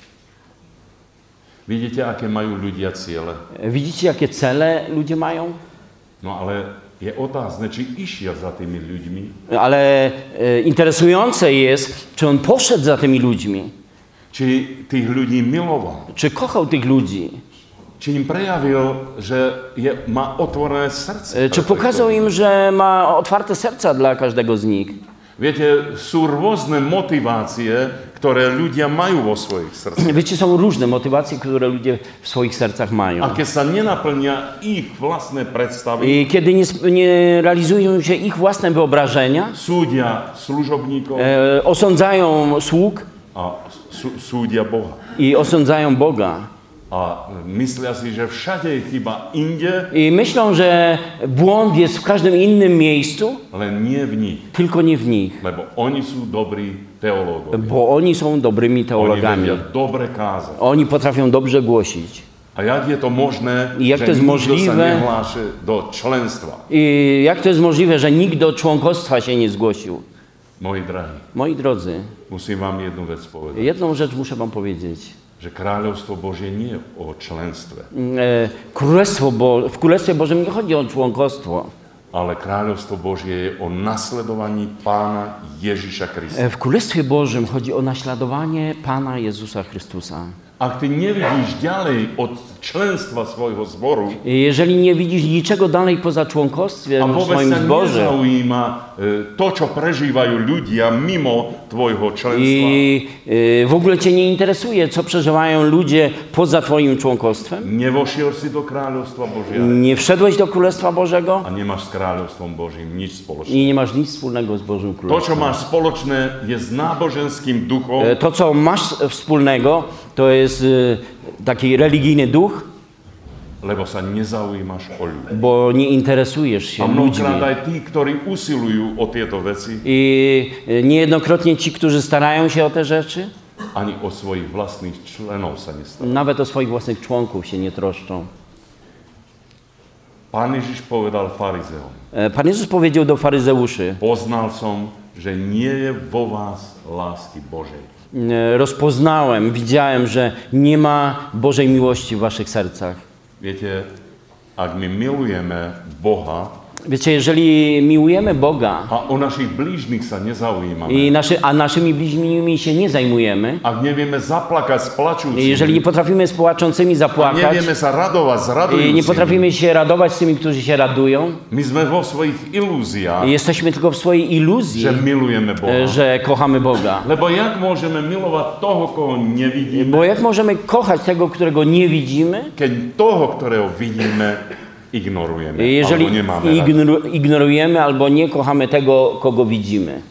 Vidíte, aké majú ľudia ciele? Widzicie, jakie cele ludzie mają? No ale je otázne, či išiel za tými ľuďmi, Ale interesujące jest, czy on poszedł za tymi ludźmi, či tých ľudí miloval, czy kochał tych ludzi, či im prejavil, že má otvorené srdce. czy pokazał im, że ma otwarte serca dla każdego z nich. Viete, sú rôzne motivácie, ktoré ľudia majú vo svojich srdciach. Wiecie, są różne motywacje, które ludzie w swoich sercach mają. A keď sa nenaplnia ich vlastné predstavy, I kiedy nie realizują się ich własne wyobrażenia, súdia služobníkov osądzają sług a súdia Boha. i osądzają Boga. A myslia si, že všade je chyba inde, I myślą, że błąd jest w każdym innym miejscu, len nie v nich. tylko nie w nich. Lebo oni sú dobrí teológovia. Bo oni są dobrymi Oni teologami. vedia dobre kázať. Oni potrafią dobrze głosić. A jak je to možné, I jak že to jest nikto sa możliwe? nehlási do členstva? I jak to jest możliwe, że nikt do członkostwa się nie zgłosił? Moji drahí, Moi drodzy, musím vám jednu vec povedať. jedną rzecz muszę wam powiedzieć. Že kráľovstvo Božie nie je o členstve, W Królestwie Bożym nie chodzi o członkostwo. ale kráľovstvo Božie je o nasledovaní Pána Ježiša Krista. W Królestwie Bożym chodzi o naśladowanie Pana Jezusa Chrystusa. Ak ty nevidíš ďalej od členstva svojho zboru, jeżeli nie widzisz niczego dalej poza członkostwem w vôbec swoim sa zborze nezaujíma to, čo prežívajú ľudia mimo tvojho členstva, i w ogóle cię nie interesuje, co przeżywają ludzie poza twoim członkostwem, nevošiel si do kráľovstva Božieho nie wszedłeś do Królestwa Bożego a nemáš s kráľovstvom Božím nič spoločné. i nie masz nic wspólnego z Bożym To, čo Królestwem. máš spoločné, je s náboženským duchom, To, co masz wspólnego, to jest taki religijny duch, lebo sa nezaujímaš o ľudí. bo nie interesujesz się A ludźmi. mnohokrát aj tí, ktorí usilujú o tieto veci, I niejednokrotnie ci, którzy starają się o te rzeczy, ani o svojich vlastných členov sa nestarajú. nawet o swoich własnych członków się nie troszczą. Pán Ježiš povedal farizeom, Pan Jezus powiedział do faryzeuszy: poznal som, že nie je vo vás lásky Božej. rozpoznałem, widziałem, że nie ma Bożej miłości w waszych sercach. Viete, ak my milujeme Boha Wiecie, jeżeli miłujemy Boga a o našich blížnych sa nezaujímame, i naszymi bliźnimi się nie zajmujemy, ak nevieme zaplakať s plačúcimi, jeżeli nie potrafimy z płaczącymi a zapłakać nevieme sa radovať s i nie radujúcimi, potrafimy się radować z tymi, którzy się radują, my sme vo svojich ilúziách, jesteśmy tylko w swojej iluzji, že milujeme Boha. że kochamy Boga. Lebo jak môžeme milovať toho, koho nevidíme, Bo jak możemy kochać tego, którego nie widzimy, keď toho, ktorého vidíme, ignorujeme, jeżeli alebo nemáme radi. ignorujemy albo nie kochamy tego, kogo widzimy?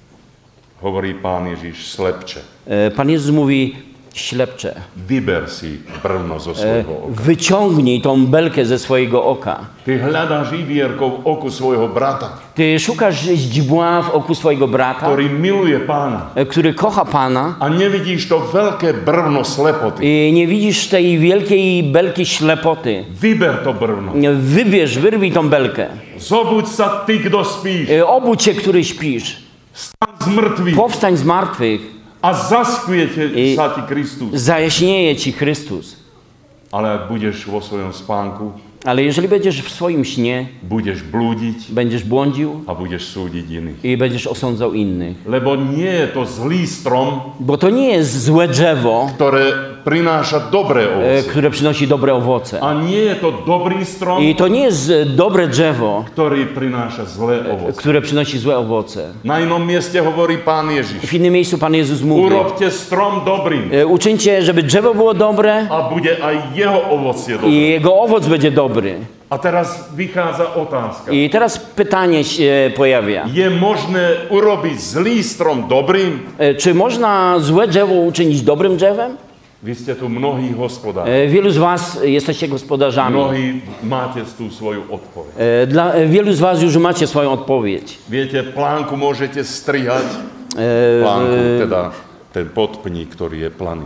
Hovorí Pán Ježiš slepče. Pan Jezus mówi ślepcze. Vyber si brvno zo svojho oka. Wyciągnij tą belkę ze swojego oka. Ty hľadáš ivierko v oku svojho brata, Ty szukasz źdźbła w oku swojego brata, ktorý miluje Pána. który kocha Pana A nevidíš to veľké brvno slepoty. i nie widzisz tej wielkiej belki ślepoty. Vyber to brvno. Wyrwij tą belkę. Zobuď sa ty, kto spíš. Obudź się, który śpisz. Staň z mŕtvych Powstań z martwych. a zaskviete sa ti Kristus. Zajaśnieje ci Chrystus. Ale ak budeš vo svojom spánku, Ale jeżeli będziesz w swoim śnie, budeš blúdiť będziesz błądził a budeš súdiť iných. i będziesz osądzał innych. Lebo nie je to zlý strom, Bo to nie jest złe drzewo, ktoré prináša dobré ovocie. które przynosi dobre owoce. A nie je to dobrý strom, I to nie jest dobre drzewo, ktorý prináša zlé ovocie. które przynosi złe owoce. Na inom mieste hovorí Pán Ježiš. W innym miejscu Pan Jezus mówi: Urobte strom dobrým uczyńcie, żeby drzewo było dobre a bude aj jeho ovocie dobré. i jego owoc będzie dobry. A teraz vychádza otázka. I teraz pytanie się pojawia. Je možné urobiť zlý strom dobrým? Czy można złe drzewo uczynić dobrym drzewem? Vy ste tu mnohí hospodári. Wielu z was jesteście gospodarzami. Mnohí máte tú svoju odpoveď. Wielu z was już macie swoją odpowiedź. Viete, plánku môžete strihať. Plánku, teda ten podpník, ktorý je planý.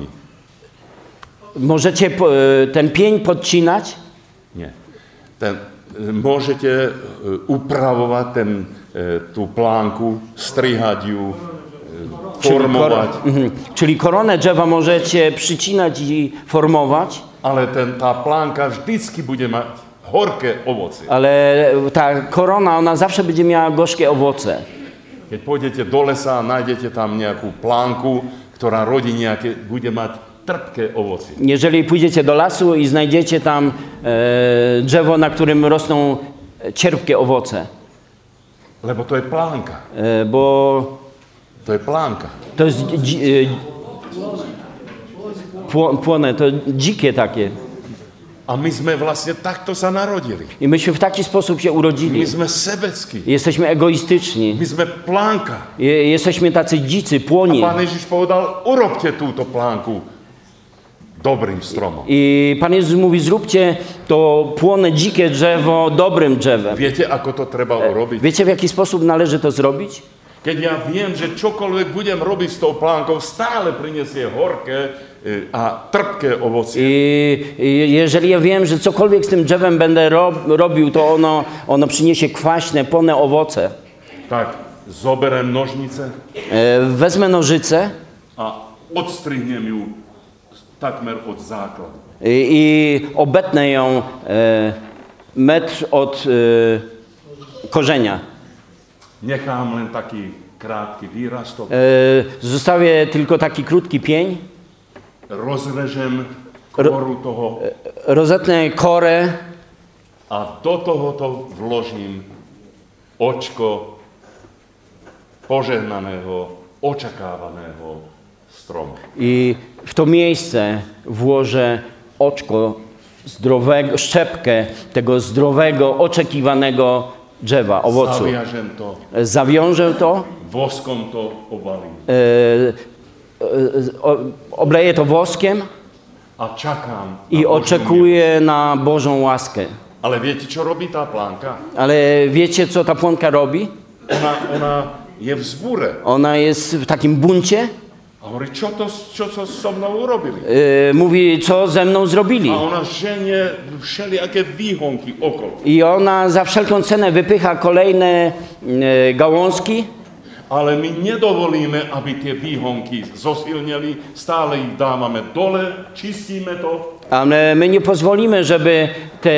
Możecie ten pień podcinać? Nie. Môžete upravovať tú plánku, strihať ju, formovať. Czyli koronę drzewa możecie przycinać i formować, Ale tá plánka vždycky bude mať horké ovocie. ale ta korona, ona zawsze będzie miała gorzkie owoce. Keď pôjdete do lesa a nájdete tam nejakú plánku, ktorá rodí bude mať trpké ovocie. Jeżeli pójdziecie do lasu i znajdziecie tam drzewo, na którym rosną cierpkie owoce, Lebo to je plánka. bo To je plánka. to jest płone, to dzikie takie. A my sme vlastne takto sa narodili. I myśmy w taki sposób się My urodzili. sme sebeckí. Jesteśmy egoistyczni. My sme plánka. Jesteśmy tacy dzicy, płoni. A Pán Ježiš povedal, urobte túto plánku dobrým stromom. I Pan Jezus mówi: zróbcie to płone, dzikie drzewo dobrym drzewem. Viete, ako to treba urobiť? Wiecie, w jaki sposób należy to zrobić? Keď ja viem, že čokoľvek budem robiť s tou plánkou, stále prinesie horké a trpké ovocie. I jeżeli ja wiem, że cokolwiek z tym drzewem będę robił, to ono przyniesie kwaśne, płonne owoce. Tak, zoberiem nožnice Wezmę nożycę a odstrihnem ju takmer od základu. i obetnę ją metr od korzenia. Nechám len taký krátky výrastok Zostawię tylko taki krótki pień rozrežem koru toho rozetnę korę a do tohoto vložím očko požehnaného, očakávaného stromu. i w to miejsce włożę oczko zdrowego, szczepkę tego zdrowego, oczekiwanego drzewa, owocu. Zaviažem to, Zawiążę to, voskom to obalím obleję to woskiem a čakám i na Božiu oczekuję na Bożą łaskę. milosť. Ale viete, čo robí tá plánka? Ale wiecie, co ta płonka robi? Ona je v zbure. Ona jest w takim buncie. A hovorí, čo so mnou urobili? Mówi, co ze mną zrobili. A ona ženie všelijaké výhonky okolo. I ona za wszelką cenę wypycha kolejne gałązki, Ale my nedovolíme, aby tie výhonky zosilnili, stále ich dávame dole, čistíme to. ale my nie pozwolimy, żeby te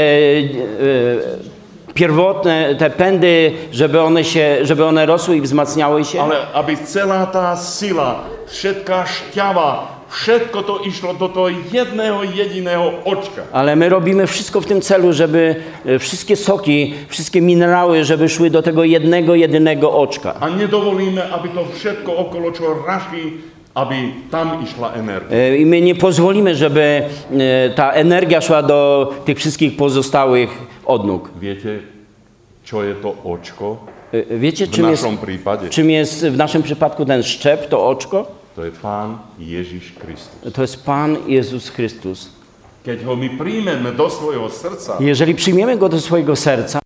pierwotne, te pędy, żeby one rosły i wzmacniały się. Ale aby celá tá sila, všetká šťava, všetko to išlo do toho jedného jediného očka. Ale my robimy wszystko w tym celu, żeby wszystkie soki, wszystkie minerały, żeby szły do tego jedynego oczka. A nedovolíme, aby to všetko okolo, čo raší, aby tam išla energia. I my nie pozwolimy, żeby ta energia szła do tych wszystkich pozostałych odnóg. Viete, čo je to očko? Wiecie, V našom prípade. czym jest w naszym przypadku ten szczep, to oczko? To je Pán Ježiš Kristus. To jest Pan Jezus Chrystus. Keď ho my príjmeme do svojho srdca, Jeżeli przyjmiemy Go do swojego serca,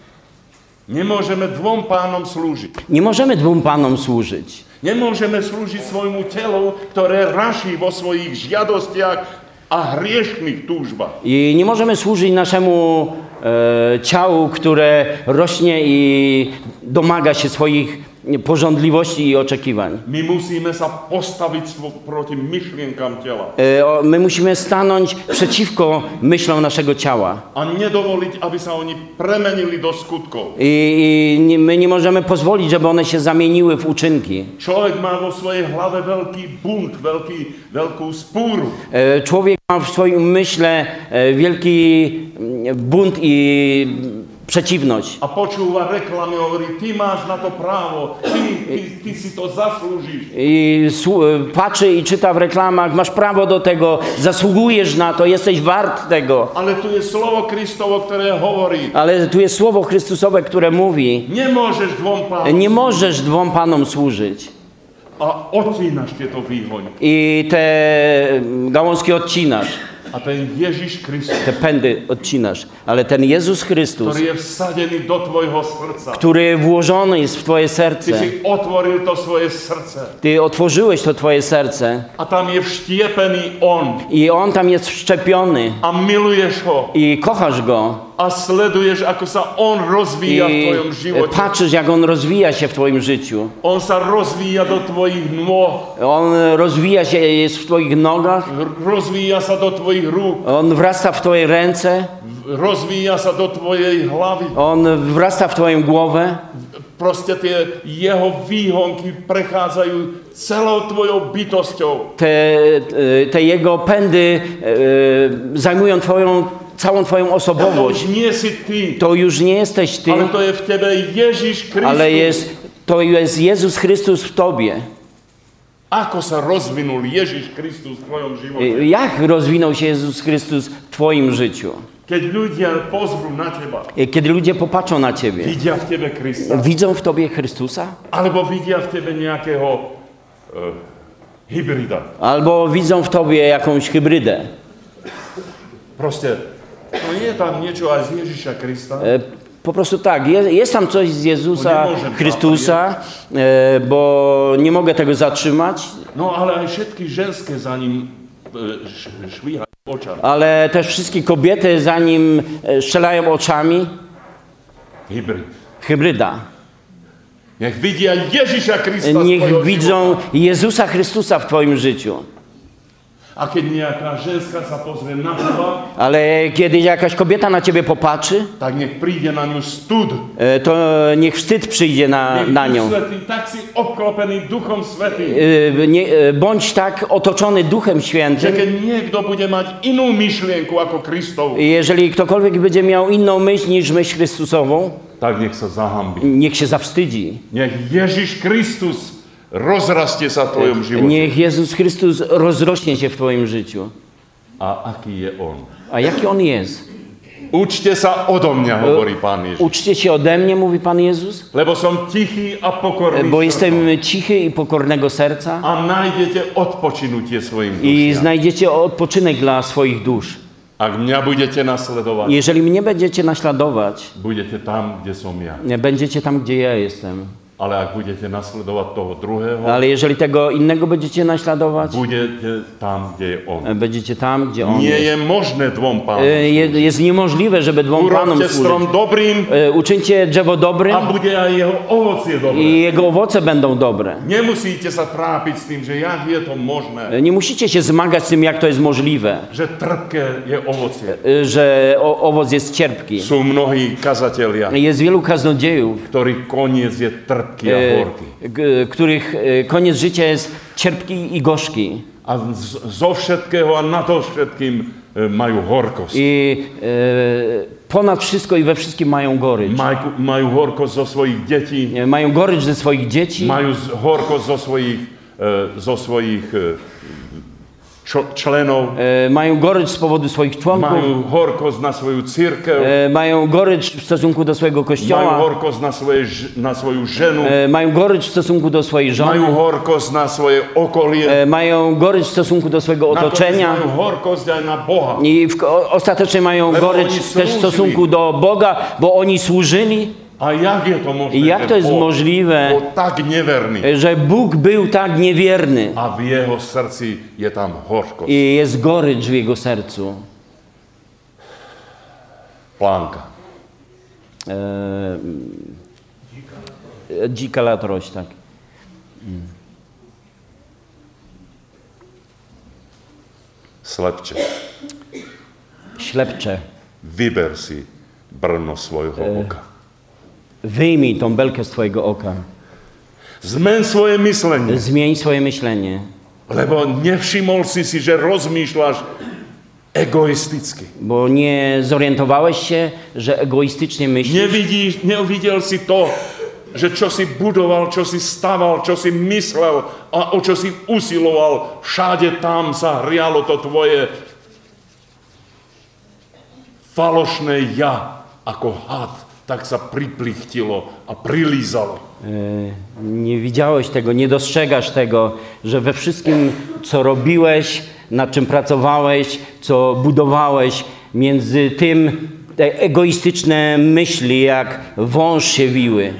nemôžeme dvom pánom slúžiť. nie możemy dwóm Panom służyć. Nemôžeme slúžiť svojmu telu, ktoré raší vo svojich žiadostiach a hriešných túžbách. I nie możemy służyć naszemu ciału, które rośnie i domaga się swoich pożądliwości i oczekiwań. My musíme sa postaviť proti myšlienkam tela. My musimy stanąć przeciwko myślom naszego ciała. A nedovoliť, aby sa oni premenili do skutkov. I my nie możemy pozwolić, żeby one się zamieniły w uczynki. Človek má vo svojej hlave veľký bunt, veľkú spúru. Człowiek ma w swoim myśle wielki bunt i przeciwność. A počúva reklamy, hovorí, ty máš na to právo, ty si to zaslúžiš. I patrzy i czyta w reklamach, masz prawo do tego, zasługujesz na to, jesteś wart tego. Ale tu je slovo Kristovo, ktoré hovorí, Ale tu jest słowo Chrystusowe, które mówi, nemôžeš dvom pánom nie możesz dwom Panom służyć. a odcínaš tieto výhoň. I te gałązki odcinasz, A ten Ježiš Kristus, te pędy odcinasz. Ale ten Jezus Chrystus, ktorý je vsadený do tvojho srdca, który włożony jest w twoje ty serce, si otvoril to svoje srdce ty otworzyłeś to twoje serce a tam je vštiepený on i On tam jest wszczepiony a miluješ ho i kochasz Go a sleduješ, ako sa on rozvíja v tvojom i živote. patrzysz, jak On rozwija się w twoim życiu. On sa rozvíja do tvojich nôh, On rozwija się, jest w twoich nogach, rozvíja sa do tvojich rúk, On wrasta w twoje ręce, rozvíja sa do tvojej hlavy. On wrasta w twoją głowę. Proste tie jeho výhonky prechádzajú celou tvojou bytosťou. Te Jego pędy zajmują całą twoją To osobowość. už nie si ty, To już nie jesteś ty, ale to je v tebe Ježiš Kristus. ale to jest Jezus Chrystus w tobie. Ako sa rozvinul Ježiš Kristus v tvojom živote? Jak rozwinął się Jezus Chrystus w twoim życiu? Keď ľudia pozrú na teba, Kiedy ludzie popatrzą na ciebie, vidia v tebe Krista, widzą w tobie Chrystusa? alebo vidia v tebe nejakého hybrida. Albo widzą w tobie jakąś hybrydę? Proste, no je tam niečo aj z Ježiša Krista, Po prostu tak, jest tam coś z Jezusa Bo nie może Chrystusa, bo nie mogę tego zatrzymać, no ale aj všetky ženské za ním švíhajú očami. ale też wszystkie kobiety za nim strzelają oczami. Hybrid. Hybryda. Nech vidia Ježiša Krista v Niech tvojom widzą živote. Jezusa Chrystusa w twoim życiu. A keď nejaká ženská sa pozrie na teba, Ale kiedy jakaś kobieta na ciebie popatrzy, tak nech príde na ňu stud. to niech wstyd przyjdzie na Duch nią. Svätý, tak si obklopený Duchom Svätým, Bądź tak otoczony Duchem že Świętym. keď niekto bude mať inú myšlienku ako Kristovu, Jeżeli ktokolwiek będzie miał inną myśl niż myśl Chrystusową, tak nech sa zahambí. niech się zawstydzi. Nech Ježiš Kristus rozrastie sa v tvojom živote. Niech Jezus Chrystus rozrośnie się w twoim życiu. A aký je On? A jaki On jest? Učte sa odo mňa, hovorí Pán Ježiš. Uczcie się ode mnie, mówi Pan Jezus, Lebo som tichý a pokorný bo srdcom. jestem cichy i pokornego serca A nájdete odpočinutie svojim i dušiam. znajdziecie odpoczynek dla swoich dusz. Ak mňa budete nasledovať, Jeżeli mnie będziecie naśladować, budete tam, kde som ja. będziecie tam, gdzie ja jestem. Ale ak budete nasledovať toho druhého, Ale jeżeli tego innego będziecie naśladować, budete tam, kde je on. będziecie tam, gdzie On Nie jest. je možné dvom pánom. Jest niemożliwe, żeby dwom Panom Urobte strom służyć. dobrým Uczyńcie drzewo dobrym a bude aj jeho ovocie dobré. i jego owoce będą dobre. Nemusíte sa trápiť s tým, že jak je to možné, Nie musicie się zmagać z tym, jak to jest możliwe, že trpké je ovocie. że owoc jest cierpki. Sú mnohí kazatelia, Jest wielu kaznodziejów, ktorých koniec je trpký a horký. których koniec życia jest cierpki i gorzki. A zo všetkého a na to všetkým majú horkosť. I ponad wszystko i we wszystkim mają gorycz. Majú horkosť zo svojich detí, Mają gorycz ze swoich dzieci, majú horkosť zo svojich členov, mają gorycz z powodu swoich członków, majú horkosť na svoju církev, mają gorycz w stosunku do swojego majú kościoła, horkosť na svoju ženu, mają gorycz w stosunku do swojej majú żony, horkosť na svoje okolie, mają gorycz w stosunku do swojego nakoniec otoczenia majú horkosť aj na Boha. i ostatecznie mają Lebo gorycz oni też w służyli. stosunku do Boga, bo oni służyli. A jak je to možné, I jak to že jest Boh możliwe, bol tak neverný że Bóg był tak niewierny a v jeho srdci je tam horkosť. i jest gorycz w jego sercu. Plánka. Dzika latorość, tak. Slepče, Ślepcze. vyber si brno svojho oka. Wyjmij tą belkę z twojego oka. Zmen svoje myslenie, Zmień swoje myślenie. lebo nevšimol si, že rozmýšľaš egoisticky. Bo nie zorientowałeś się, że egoistycznie myślisz. Nevidel si to, že čo si budoval, čo si staval, čo si myslel a o čo si usiloval, všade tam sa hrialo to tvoje falošné ja, ako had, tak sa priplichtilo a prilízalo. Nie widziałeś tego, nie dostrzegasz tego, że we wszystkim, co robiłeś, nad czym pracowałeś, co budowałeś, między tym te egoistyczne myśli jak wąż się wiły.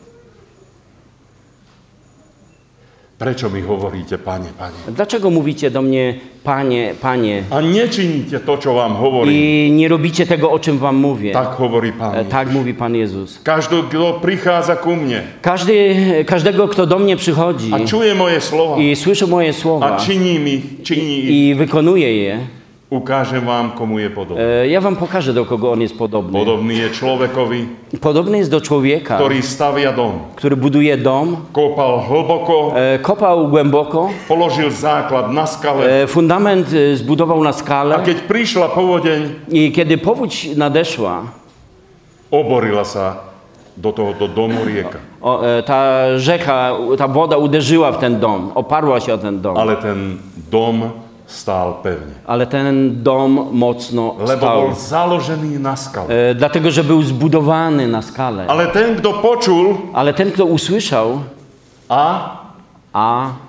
Prečo mi hovoríte, Pane, Pane? Dlaczego mówicie do mnie, Panie, Panie, A nečiníte to, čo vám hovorím. i nie robicie tego, o czym wam mówię? Tak hovorí Pán. Tak mówi Pan Jezus. Každý, kto prichádza ku mne Każdego, kto do mnie przychodzi a čuje moje slova i słyszy moje a słowa činí ich, i wykonuje je, ukážem vám, komu je podobný. ja wam pokażę, do kogo on jest podobny. Podobný je človekovi, Podobny jest do człowieka, ktorý stavia dom. który buduje dom, Kopal hlboko, kopał głęboko, položil základ na skale fundament zbudował na a skale keď prišla povodeň, i kiedy powódź nadeszła, oborila sa do tohoto domu rieka. ta rzeka, ta woda uderzyła w ten dom, oparła się o ten dom, Ale ten dom stál pevne. ale ten dom mocno Lebo stał. bol založený na skale. Dlatego, że był zbudowany na skale. Ale ten, kto počul Ale ten, kto usłyszał, a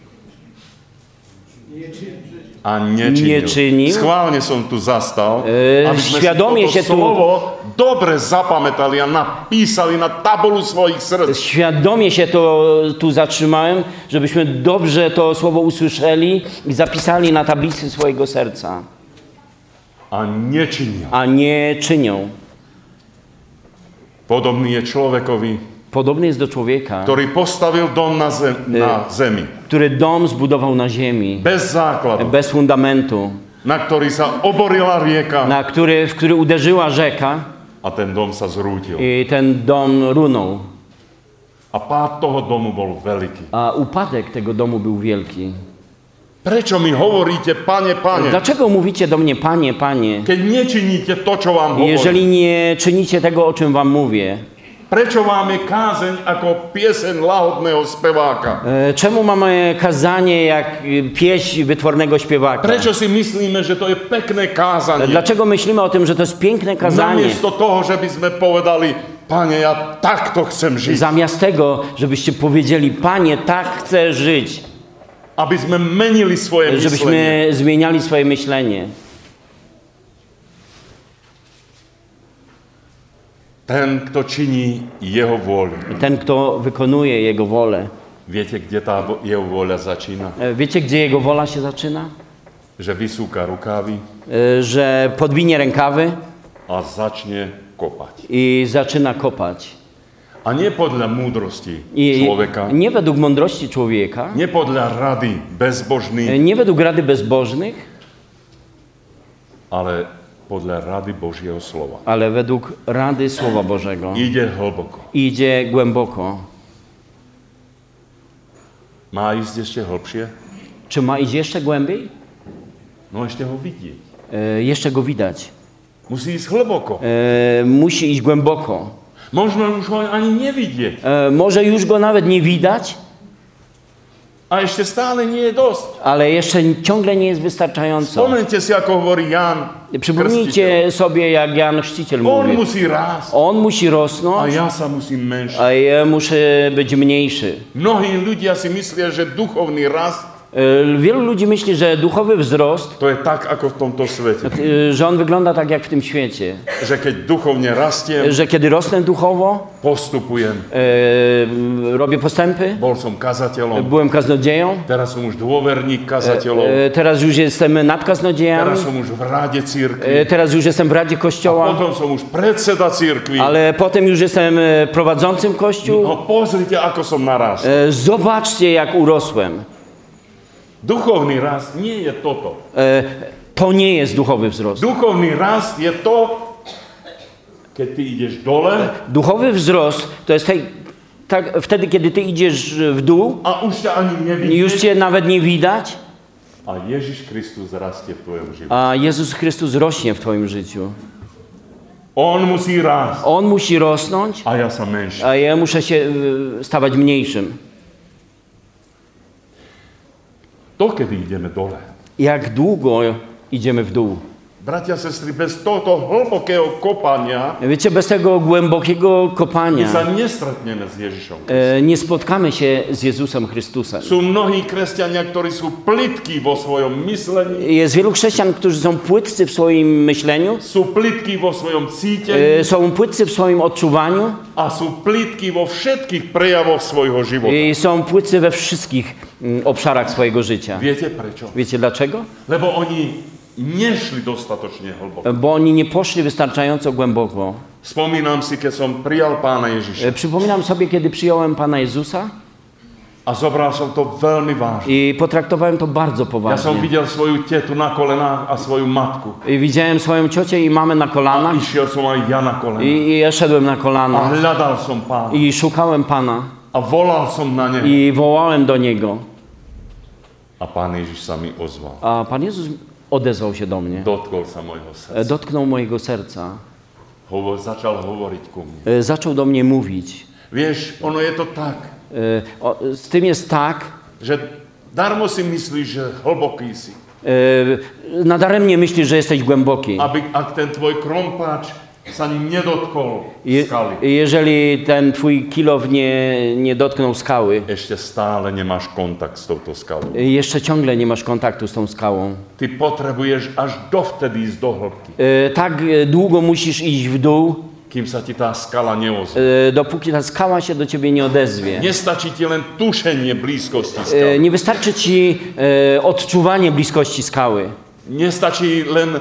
nie činil. Schválne som tu zastal, aby sme świadomie si się toto tu- slovo dobre zapamätali a napísali na tabulu svojich srdc. świadomie się tu zatrzymałem, żebyśmy dobrze to słowo usłyszeli i zapisali na tablicy swojego serca, A nečinia. a nie czynią. Podobný je človekovi, podobny jest do człowieka, ktorý postavil dom na zemi. który dom zbudował na ziemi, Bez základu. bez fundamentu, Na ktorý sa oborila rieka w który uderzyła rzeka a ten dom sa zrútil. i ten dom runął. A pád toho domu bol veľký. A upadek tego domu był wielki. Prečo mi hovoríte, Pane, Pane, Dlaczego mówicie do mnie, Panie, Panie, keď nečiníte to, čo vám hovorím? jeżeli nie czynicie tego, o czym wam mówię? Prečo máme kázeň ako pieseň lahodného speváka? Czemu mamy kazanie jak pieśń wytwornego śpiewaka? Prečo si myslíme, že to je pekné kázanie? Dlaczego myślimy o tym, że to jest piękne kazanie? Namiesto toho, že by sme povedali, Pane, ja takto chcem žiť. Zamiast tego, żebyście powiedzieli, Panie, tak chcę żyć. Aby sme menili svoje myslenie. Żebyśmy zmieniali swoje myślenie. Ten, kto činí jeho vôľu. Ten, kto wykonuje Jego wolę. Viete, kde tá jeho vôľa začína? Wiecie, gdzie Jego wola się zaczyna? Že vysúka rukávy Że podwinie rękawy a začne kopať. i zaczyna kopać. A nie podľa múdrosti I človeka, nie według mądrości człowieka, nie podľa rady bezbožných, nie według rady bezbożnych, ale podľa rady Božieho slova. ale według rady Słowa Bożego. Ide hlboko. Idzie głęboko. Má ísť ešte hlbšie? Czy ma iść jeszcze głębiej? No ešte ho vidieť. Jeszcze go widać. Musí ísť hlboko. Musi iść głęboko. Možno už ho ani nevidieť. Może już go nawet nie widać, A ešte stále nie je dosť. ale jeszcze ciągle nie jest wystarczająco. Spomeňte si, ako hovorí Ján Krstiteľ. Przypomnijcie sobie, jak Jan Chrzciciel On mówi. musí rásť On musi a rosnąć, ja sa musím menšiť. a ja muszę być mniejszy. Mnohí ľudia si myslia, že duchovný rast Wielu ludzi myśli, że duchowy wzrost, to je tak, ako v tomto svete. że on wygląda tak jak w tym świecie. Že keď duchovne rastiem, Że kiedy rosnę duchowo, postupujem. robię postępy, Bol som kazateľom, byłem kaznodzieją, teraz som už dôverník kazateľov, teraz już jestem nad kaznodziejami, teraz som už v ráde církvi, teraz już jestem w Radzie Kościoła, potom som už predseda církvi. ale potem już jestem prowadzącym Kościół. No pozrite, ako som narastol. Zobaczcie, jak urosłem. Duchovný rast nie je toto. To nie jest duchowy wzrost. Duchovný rast je to, keď ty ideš dole Duchowy wzrost to jest tak, wtedy, kiedy ty idziesz w dół, a už ťa ani nevidíš już cię nawet nie widać, a Ježiš Kristus rastie v tvojom živote. a Jezus Chrystus rośnie w twoim życiu. On musí rásť On musi rosnąć, a ja sa menší. a ja muszę się stawać mniejszym. To, kedy ideme dole. Jak długo idziemy w dół? Bratia, sestry, bez tohto hlbokého kopania Wiecie, bez tego głębokiego my kopania sa nestretneme s Ježišom. nie spotkamy się z Jezusem Chrystusem. Sú mnohí kresťania, ktorí sú plytкі vo svojom myslení, Jest wielu chrześcijan, którzy są płytcy w swoim myśleniu, sú plytкі vo svojom cítení są płytcy w swoim odczuwaniu a sú plytкі vo všetkých prejavoch svojho života. i są płytcy we wszystkich obszarach swojego życia. Viete prečo? Wiecie dlaczego? Lebo oni nešli dostatočne hlboko. Bo oni nie poszli wystarczająco głęboko. Spomínam si, keď som prijal Pána Ježiša Przypominam sobie, kiedy przyjąłem Pana Jezusa a zobral som to veľmi vážne. i potraktowałem to bardzo Ja som poważnie. videl svoju tetu na kolenách a svoju matku. I widziałem swoją ciocię i mamę na A kolanach išiel som aj ja na kolenách. i ja szedłem na A kolana hľadal som Pána. i szukałem Pana A volal som na neho. i wołałem do Niego. A Pán Ježiš sa mi ozval. A Pan Jezus odezwał się do mnie. Dotkol sa mojho srdca. Dotknął mojego serca. Začal hovoriť ku mne. Zaczął do mnie mówić. Vieš, ono je to tak, Z tym jest tak, že darmo si myslíš, že hlboký si. nadaremnie myślisz, że jesteś głęboki. Ak ten tvoj krompáč sa ním nedotkol skaly, Jeżeli ten twój kilow nie dotknął skały, ešte stále nemáš kontakt s touto skalou. jeszcze ciągle nie masz kontaktu z tą skałą. Ty potrebuješ až dovtedy ísť do hĺbky, Tak długo musisz iść w dół, kým sa ti tá skala neozve. dopóki ta skała się do ciebie nie odezwie. Nestačí ti len tušenie blízkosti skaly. Nie wystarczy ci odczuwanie bliskości skały. Nestačí len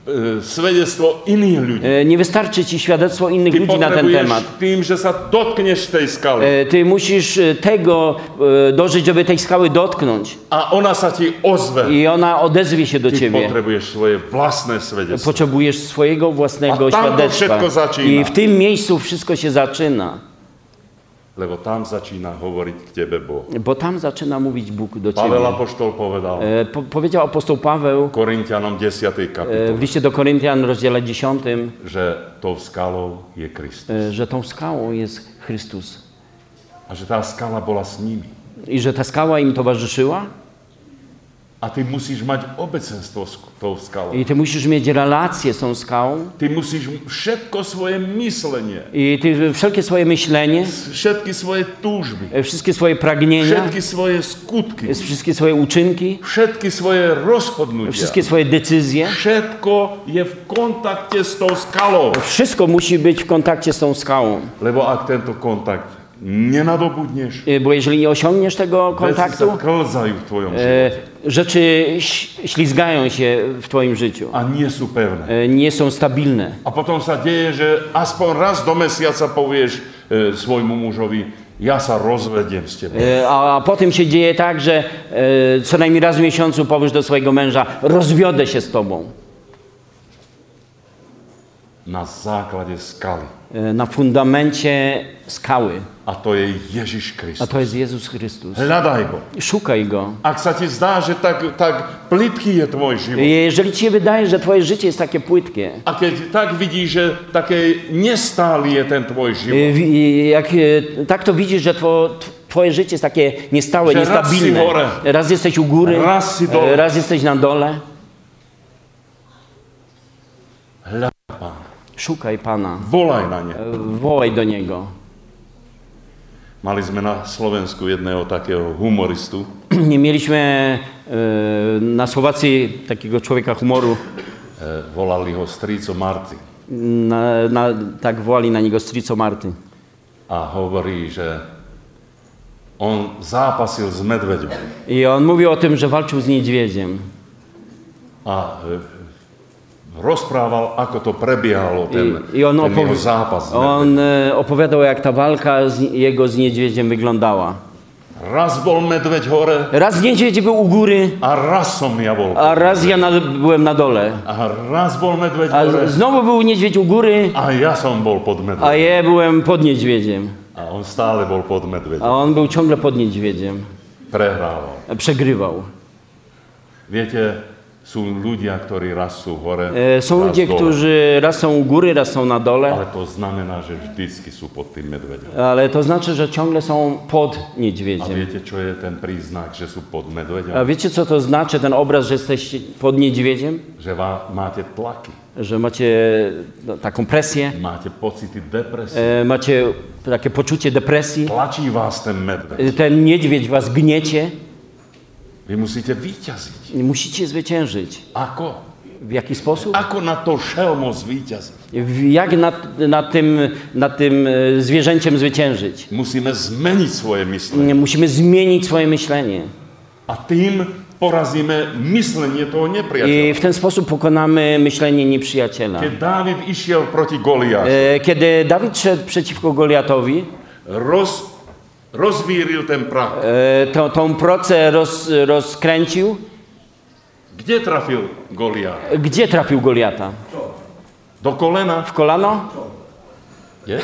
svedectvo iných ľudí. Nie wystarczy ci świadectwo innych Ty ludzi na ten potrebuješ temat. tým, že sa dotkneš tej skaly Ty musisz tego dożyć, żeby tej skały dotknąć. a ona sa ti ozve. I ona odezwie się do Ty ciebie. potrebuješ svoje vlastné svedectvo. Potrzebujesz swojego własnego A tam to świadectwa. wszystko zaczyna. I w tym miejscu wszystko się zaczyna. Lebo tam začína hovoriť k tebe Boh. Bo tam zaczyna mówić Bóg do ciebie. Pavel apoštol povedal Powiedział apostoł Paweł Korintianom 10. kapitole, w liście do Koryntian, rozdziale 10, že tou skalou je Kristus. że tą skałą jest Chrystus. A že tá skala bola s nimi. I że ta skała im towarzyszyła. A ty musíš mať obecenstvo s tou skalou. I ty musisz mieć relację z tą skałą. Ty musíš všetko svoje myslenie, I ty wszelkie swoje myślenie, všetky svoje túžby, wszystkie swoje pragnienia, všetky svoje skutky, wszystkie swoje uczynki, všetky svoje rozhodnutia, wszystkie swoje decyzje, všetko je v kontakte s tou skalou. wszystko musi być w kontakcie z tą skałą. Lebo ak tento kontakt nenadobudneš, Bo jeżeli nie osiągniesz tego veci kontaktu, sa klzajú v tvojom živote rzeczy ślizgają się w twoim życiu. a nie sú pevné. Nie są stabilne. A potom sa deje, že aspoň raz do mesiaca povieš svojmu mužovi, ja sa rozvediem s tebou. A potem się dzieje tak, że co najmniej raz w miesiącu powiesz do swojego męża, rozwiodę się z tobą. Na základe skaly. Na fundamencie skały. A to je Ježiš A Kristus. to jest Jezus Chrystus. Hľadaj ho. Szukaj Go. Ak sa ti zdá, že tak plitký je tvoj život, Jeżeli ci się wydaje, że twoje życie jest takie płytkie, a keď tak vidíš, že také nestály je ten tvoj život, jak tak to widzisz, że twoje życie jest takie niestałe, Że raz niestabilne. si hore, Raz jesteś u góry, raz si dole. raz jesteś na dole. hľadaj Pána. Szukaj Pana. Volaj na ne. Wołaj do Niego. Mali sme na Slovensku jedného takého humoristu, Nie mieliśmy na Słowacji takiego człowieka humoru. volali ho Strico Marty. Tak wołali na niego Strico Marty. A hovorí, že on zápasil s medveďom. I on mówił o tym, że walczył z niedźwiedziem. A rozprával, ako to prebiehalo, ten on jeho zápas s medveďom. on opowiadał, jak ta walka jego z niedźwiedziem wyglądała. Raz bol medveď hore Raz niedźwiedź był u góry, a raz som ja bol. a raz ja byłem na dole. A raz bol medveď A hore znowu był niedźwiedź u góry, a ja som bol pod a medveďom. ja byłem pod niedźwiedziem. A on stále bol pod A medveďom. on był ciągle pod niedźwiedziem. Prehrával. Przegrywał. Viete, sú ľudia, ktorí raz sú hore, Są raz ludzie, dole. którzy raz są u góry, raz są na dole, Ale to znamená, že vždycky sú pod tým medveďom. ale to znaczy, że ciągle są pod A niedźwiedziem. viete, čo je ten príznak, že sú pod medveďom? A wiecie, co to znaczy, ten obraz, że jesteście pod niedźwiedziem? Že máte tlaky, Że macie taką presję, máte pocity depresie. macie takie poczucie depresji, Tlačí vás ten medveď. ten niedźwiedź was gniecie, Vy musíte vyťaziť. musicie zwyciężyć. Ako? W jaki sposób? Ako na to šelmo zvíťaziť? Jak nad tym zwierzęciem zwyciężyć? Musíme zmeniť svoje myslenie. Musimy zmienić swoje myślenie. A tým porazíme myslenie toho I nepriateľa. w ten sposób pokonamy myślenie nieprzyjaciela. Keď Dávid išiel proti Goliášu, Kiedy Dawid szedł przeciwko Goliatowi, rozvíril ten prach. tą procę rozkręcił. Kde trafil Goliát? Gdzie trafił Goliata? Do kolena? W kolano? Je?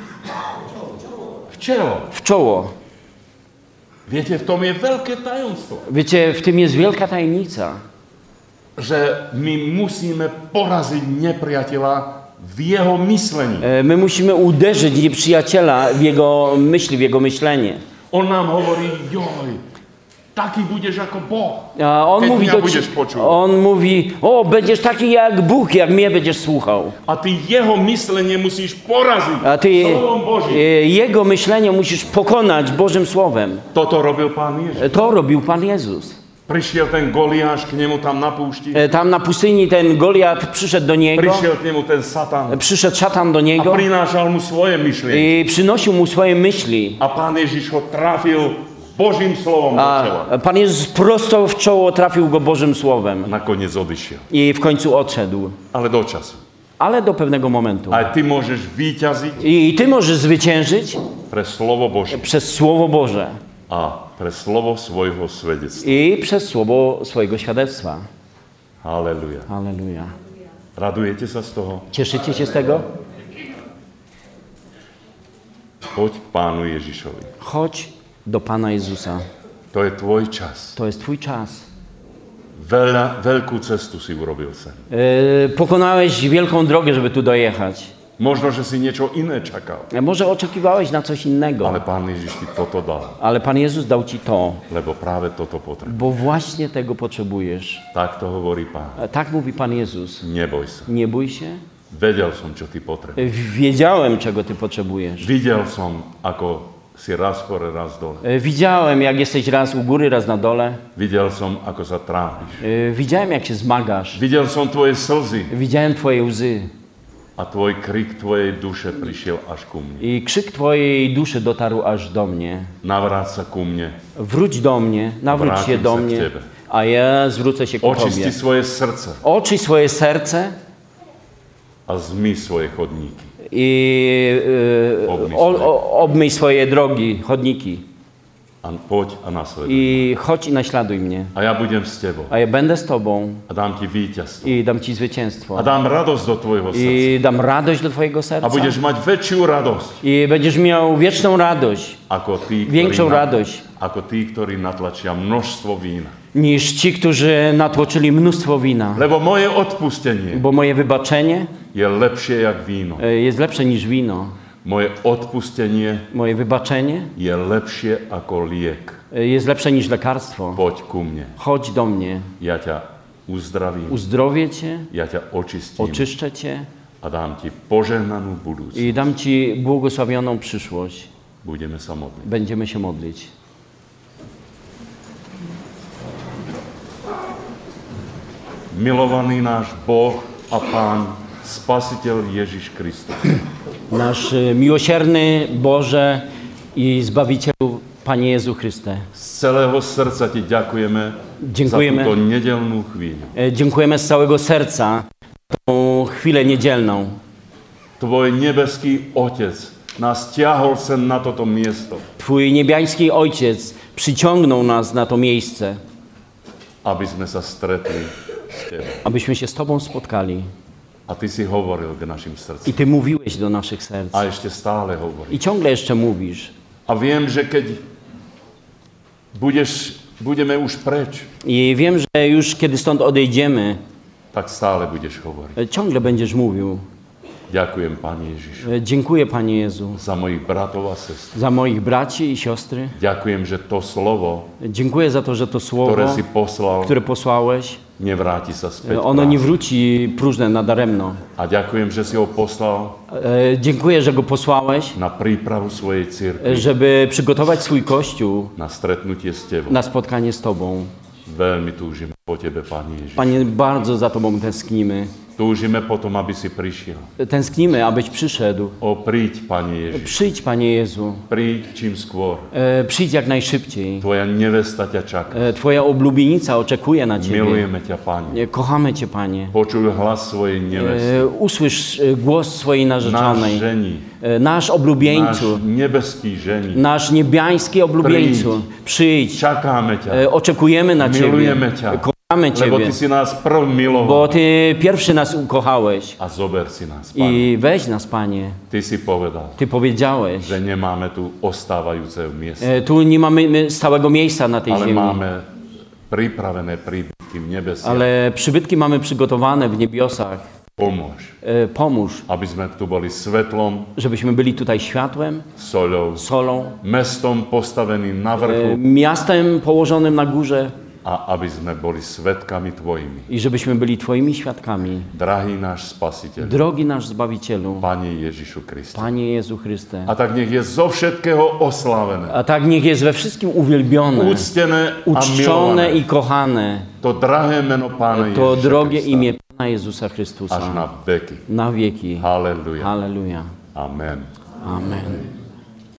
V čelo. W czoło. Viete, v tom je veľké tajomstvo. Wiecie, w tym jest wielka tajemnica, Že my musíme poraziť nepriateľa w jeho myslení. My musimy uderzyć nieprzyjaciela w jego myśli, w jego myślenie. On nám hovorí, joj, taký budeš ako Boh. A on Keď mówi, mňa budeš počúvať. on mówi, o, będziesz taki jak Bóg, jak mnie będziesz słuchał. A ty jeho myslenie musíš poraziť A ty slovom Božím. jego myślenie musisz pokonać Bożym Słowem. Toto robil Pán Ježiš. To robił Pan Jezus. Prišiel ten Goliáš k nemu tam na púšti. Tam na pustyni ten Goliat przyszedł do niego, Prišiel k nemu ten Satan przyszedł szatan do a niego prinášal mu svoje myšlienky. i przynosił mu swoje myśli. A Pán Ježiš ho trafil Božím slovom do čela. A Pan Jezus prosto w czoło trafił go Bożym Słowem Nakoniec odišiel. i w końcu odszedł. Ale do času. Ale do pewnego momentu. A ty môžeš víťaziť I ty możesz zwyciężyć pre slovo Božie przez Słowo Boże a pre slovo svojho svedectva. i przez Słowo swojego świadectwa. Halleluja. Halleluja. Radujete sa z toho? Cieszycie się z tego? Poď k Pánu Ježišovi. Chodź do Pana Jezusa. To je tvoj čas. To jest twój czas. Veľkú cestu si urobil sem. Pokonałeś wielką drogę, żeby tu dojechać. Možno, že si niečo iné čakal. Może oczekiwałeś na coś innego, Ale Pán Ježiš ti toto dal. ale Pan Jezus dał ci to, Lebo práve toto potrebuješ. bo właśnie tego potrzebujesz. Tak to hovorí Pán. Tak mówi Pan Jezus. Neboj sa. Nie bój się. Vedel som, čo ty potrebuješ. Wiedziałem, czego ty potrzebujesz. Videl som, ako si raz hore, raz dole. Widziałem, jak jesteś raz u góry, raz na dole. Videl som, ako sa trápiš. Widziałem, jak się zmagasz. Videl som tvoje slzy Widziałem twoje łzy. a tvoj krik tvojej duše prišiel až ku mne. I krzyk twojej duszy dotarł aż do mnie. Navráť sa ku mne. Wróć do mnie, nawróć Vrátim się do sa k mnie, tebe. a ja zwrócę się ku Očisti tobie. svoje srdce Oczyś swoje serce a zmyj svoje chodníky. i obmyj swoje drogi, chodniki. A poď a nasleduj. I chodź i naśladuj mnie. A ja budem s tebou. A ja będę z tobą A dám ti víťazstvo. i dam ci zwycięstwo. A dám radosť do tvojho srdca. I dam radość do twojego A serca. budeš mať väčšiu radosť I będziesz miał wieczną radość, ako tí, większą radość ako tí, ktorí natlačia množstvo vína. niż ci, którzy natłoczyli mnóstwo wina. Lebo moje odpustenie Bo moje wybaczenie je lepšie jak víno. jest lepsze niż wino. Moje odpustenie Moje wybaczenie je lepšie ako liek. jest lepsze niż lekarstwo. Poď ku mne. Chodź do mnie, Ja ťa uzdravím. uzdrowię cię, Ja ťa očistím. oczyszczę cię A dám ti požehnanú budúcnosť. i dam ci błogosławioną przyszłość. Budeme sa modliť. Będziemy się modlić. Milovaný náš Boh a Pán, Spasiteľ Ježiš Kristus. Nasz miłosierny Boże i Zbawicielu, Panie Jezu Chryste. Z celého srdca ti ďakujeme Dziękujemy. za túto nedelnú chvíľu. Dziękujemy z całego serca za tą chwilę niedzielną. Tvoj nebeský Otec nás ťahol sem na toto miesto, Twój niebiański Ojciec przyciągnął nas na to miejsce, aby sme sa stretli s Tebou. abyśmy się z Tobą spotkali. A Ty si hovoril k našim I srdcom. Ty mówiłeś do naszych serc. A ešte stále hovoríš. I ciągle jeszcze mówisz. A viem, že keď budeme už preč, I wiem, że już kiedy stąd odejdziemy, tak stále budeš hovoriť. ciągle będziesz mówił. Ďakujem, Pane Ježišu, Dziękuję, Panie Jezu, za mojich bratov a sestry. za moich braci i siostry. Ďakujem, že to slovo, Dziękuję za to, że to słowo, ktoré si poslal, które posłałeś, nevráti sa späť. ono nie prázdne. wróci próżne nadaremno. A ďakujem, že si ho poslal Dziękuję, że go posłałeś, na prípravu svojej cirkvi, żeby przygotować swój Kościół na stretnutie s Tebou. na spotkanie z Tobą. Veľmi túžime po Tebe, Pane Ježiš. Panie, bardzo za Tobą tęsknimy. Túžime potom, aby si prišiel. Tęsknimy, abyś przyszedł. Príď, Pane Ježiš. Przyjdź, Panie Jezu. Príď čím skôr. Przyjdź jak najszybciej. Tvoja nevesta ťa čaká. Twoja oblubienica oczekuje na Ciebie. Milujeme ťa, Pane. Kochamy Cię, Panie. Počuj hlas svojej nevesty. Usłysz głos swojej Náš narzeczonej. žení, Nasz náš oblubieńcu, nebeský žení. nasz niebiański oblubieńcu. Przyjdź. Čakáme ťa, Oczekujemy na Ciebie. milujeme ťa, Kochamy lebo Ciebie. Ty si nás prv miloval. Bo Ty pierwszy nas ukochałeś. A zober si nás, Pane. I weź nas, Panie. Ty si povedal, Ty powiedziałeś. že nemáme tu ostávajúce miesta, Tu nie mamy stałego miejsca na tej ale ziemi. máme pripravené príbytky v nebesiach. Ale przybytki mamy przygotowane w niebiosach. Pomôž, Pomóż, aby sme tu boli svetlom, żebyśmy byli tutaj światłem, soľou, solą, mestom postaveným na vrchu miastem położonym na górze a aby sme boli svetkami Tvojimi. i żebyśmy byli Twoimi świadkami. Drahý náš Spasiteľ, Drogi nasz Zbawicielu, Pane Ježišu Kriste. Panie Jezu Chryste. A tak nech je zo všetkého oslavené, A tak niech jest we wszystkim uwielbione, úctené a uczczone milované i kochane to drahé meno Pána to Ježiša drogie Krista imię Pana Jezusa až Chrystusa na veky. na wieki. Halleluja. Halleluja. Amen. Amen.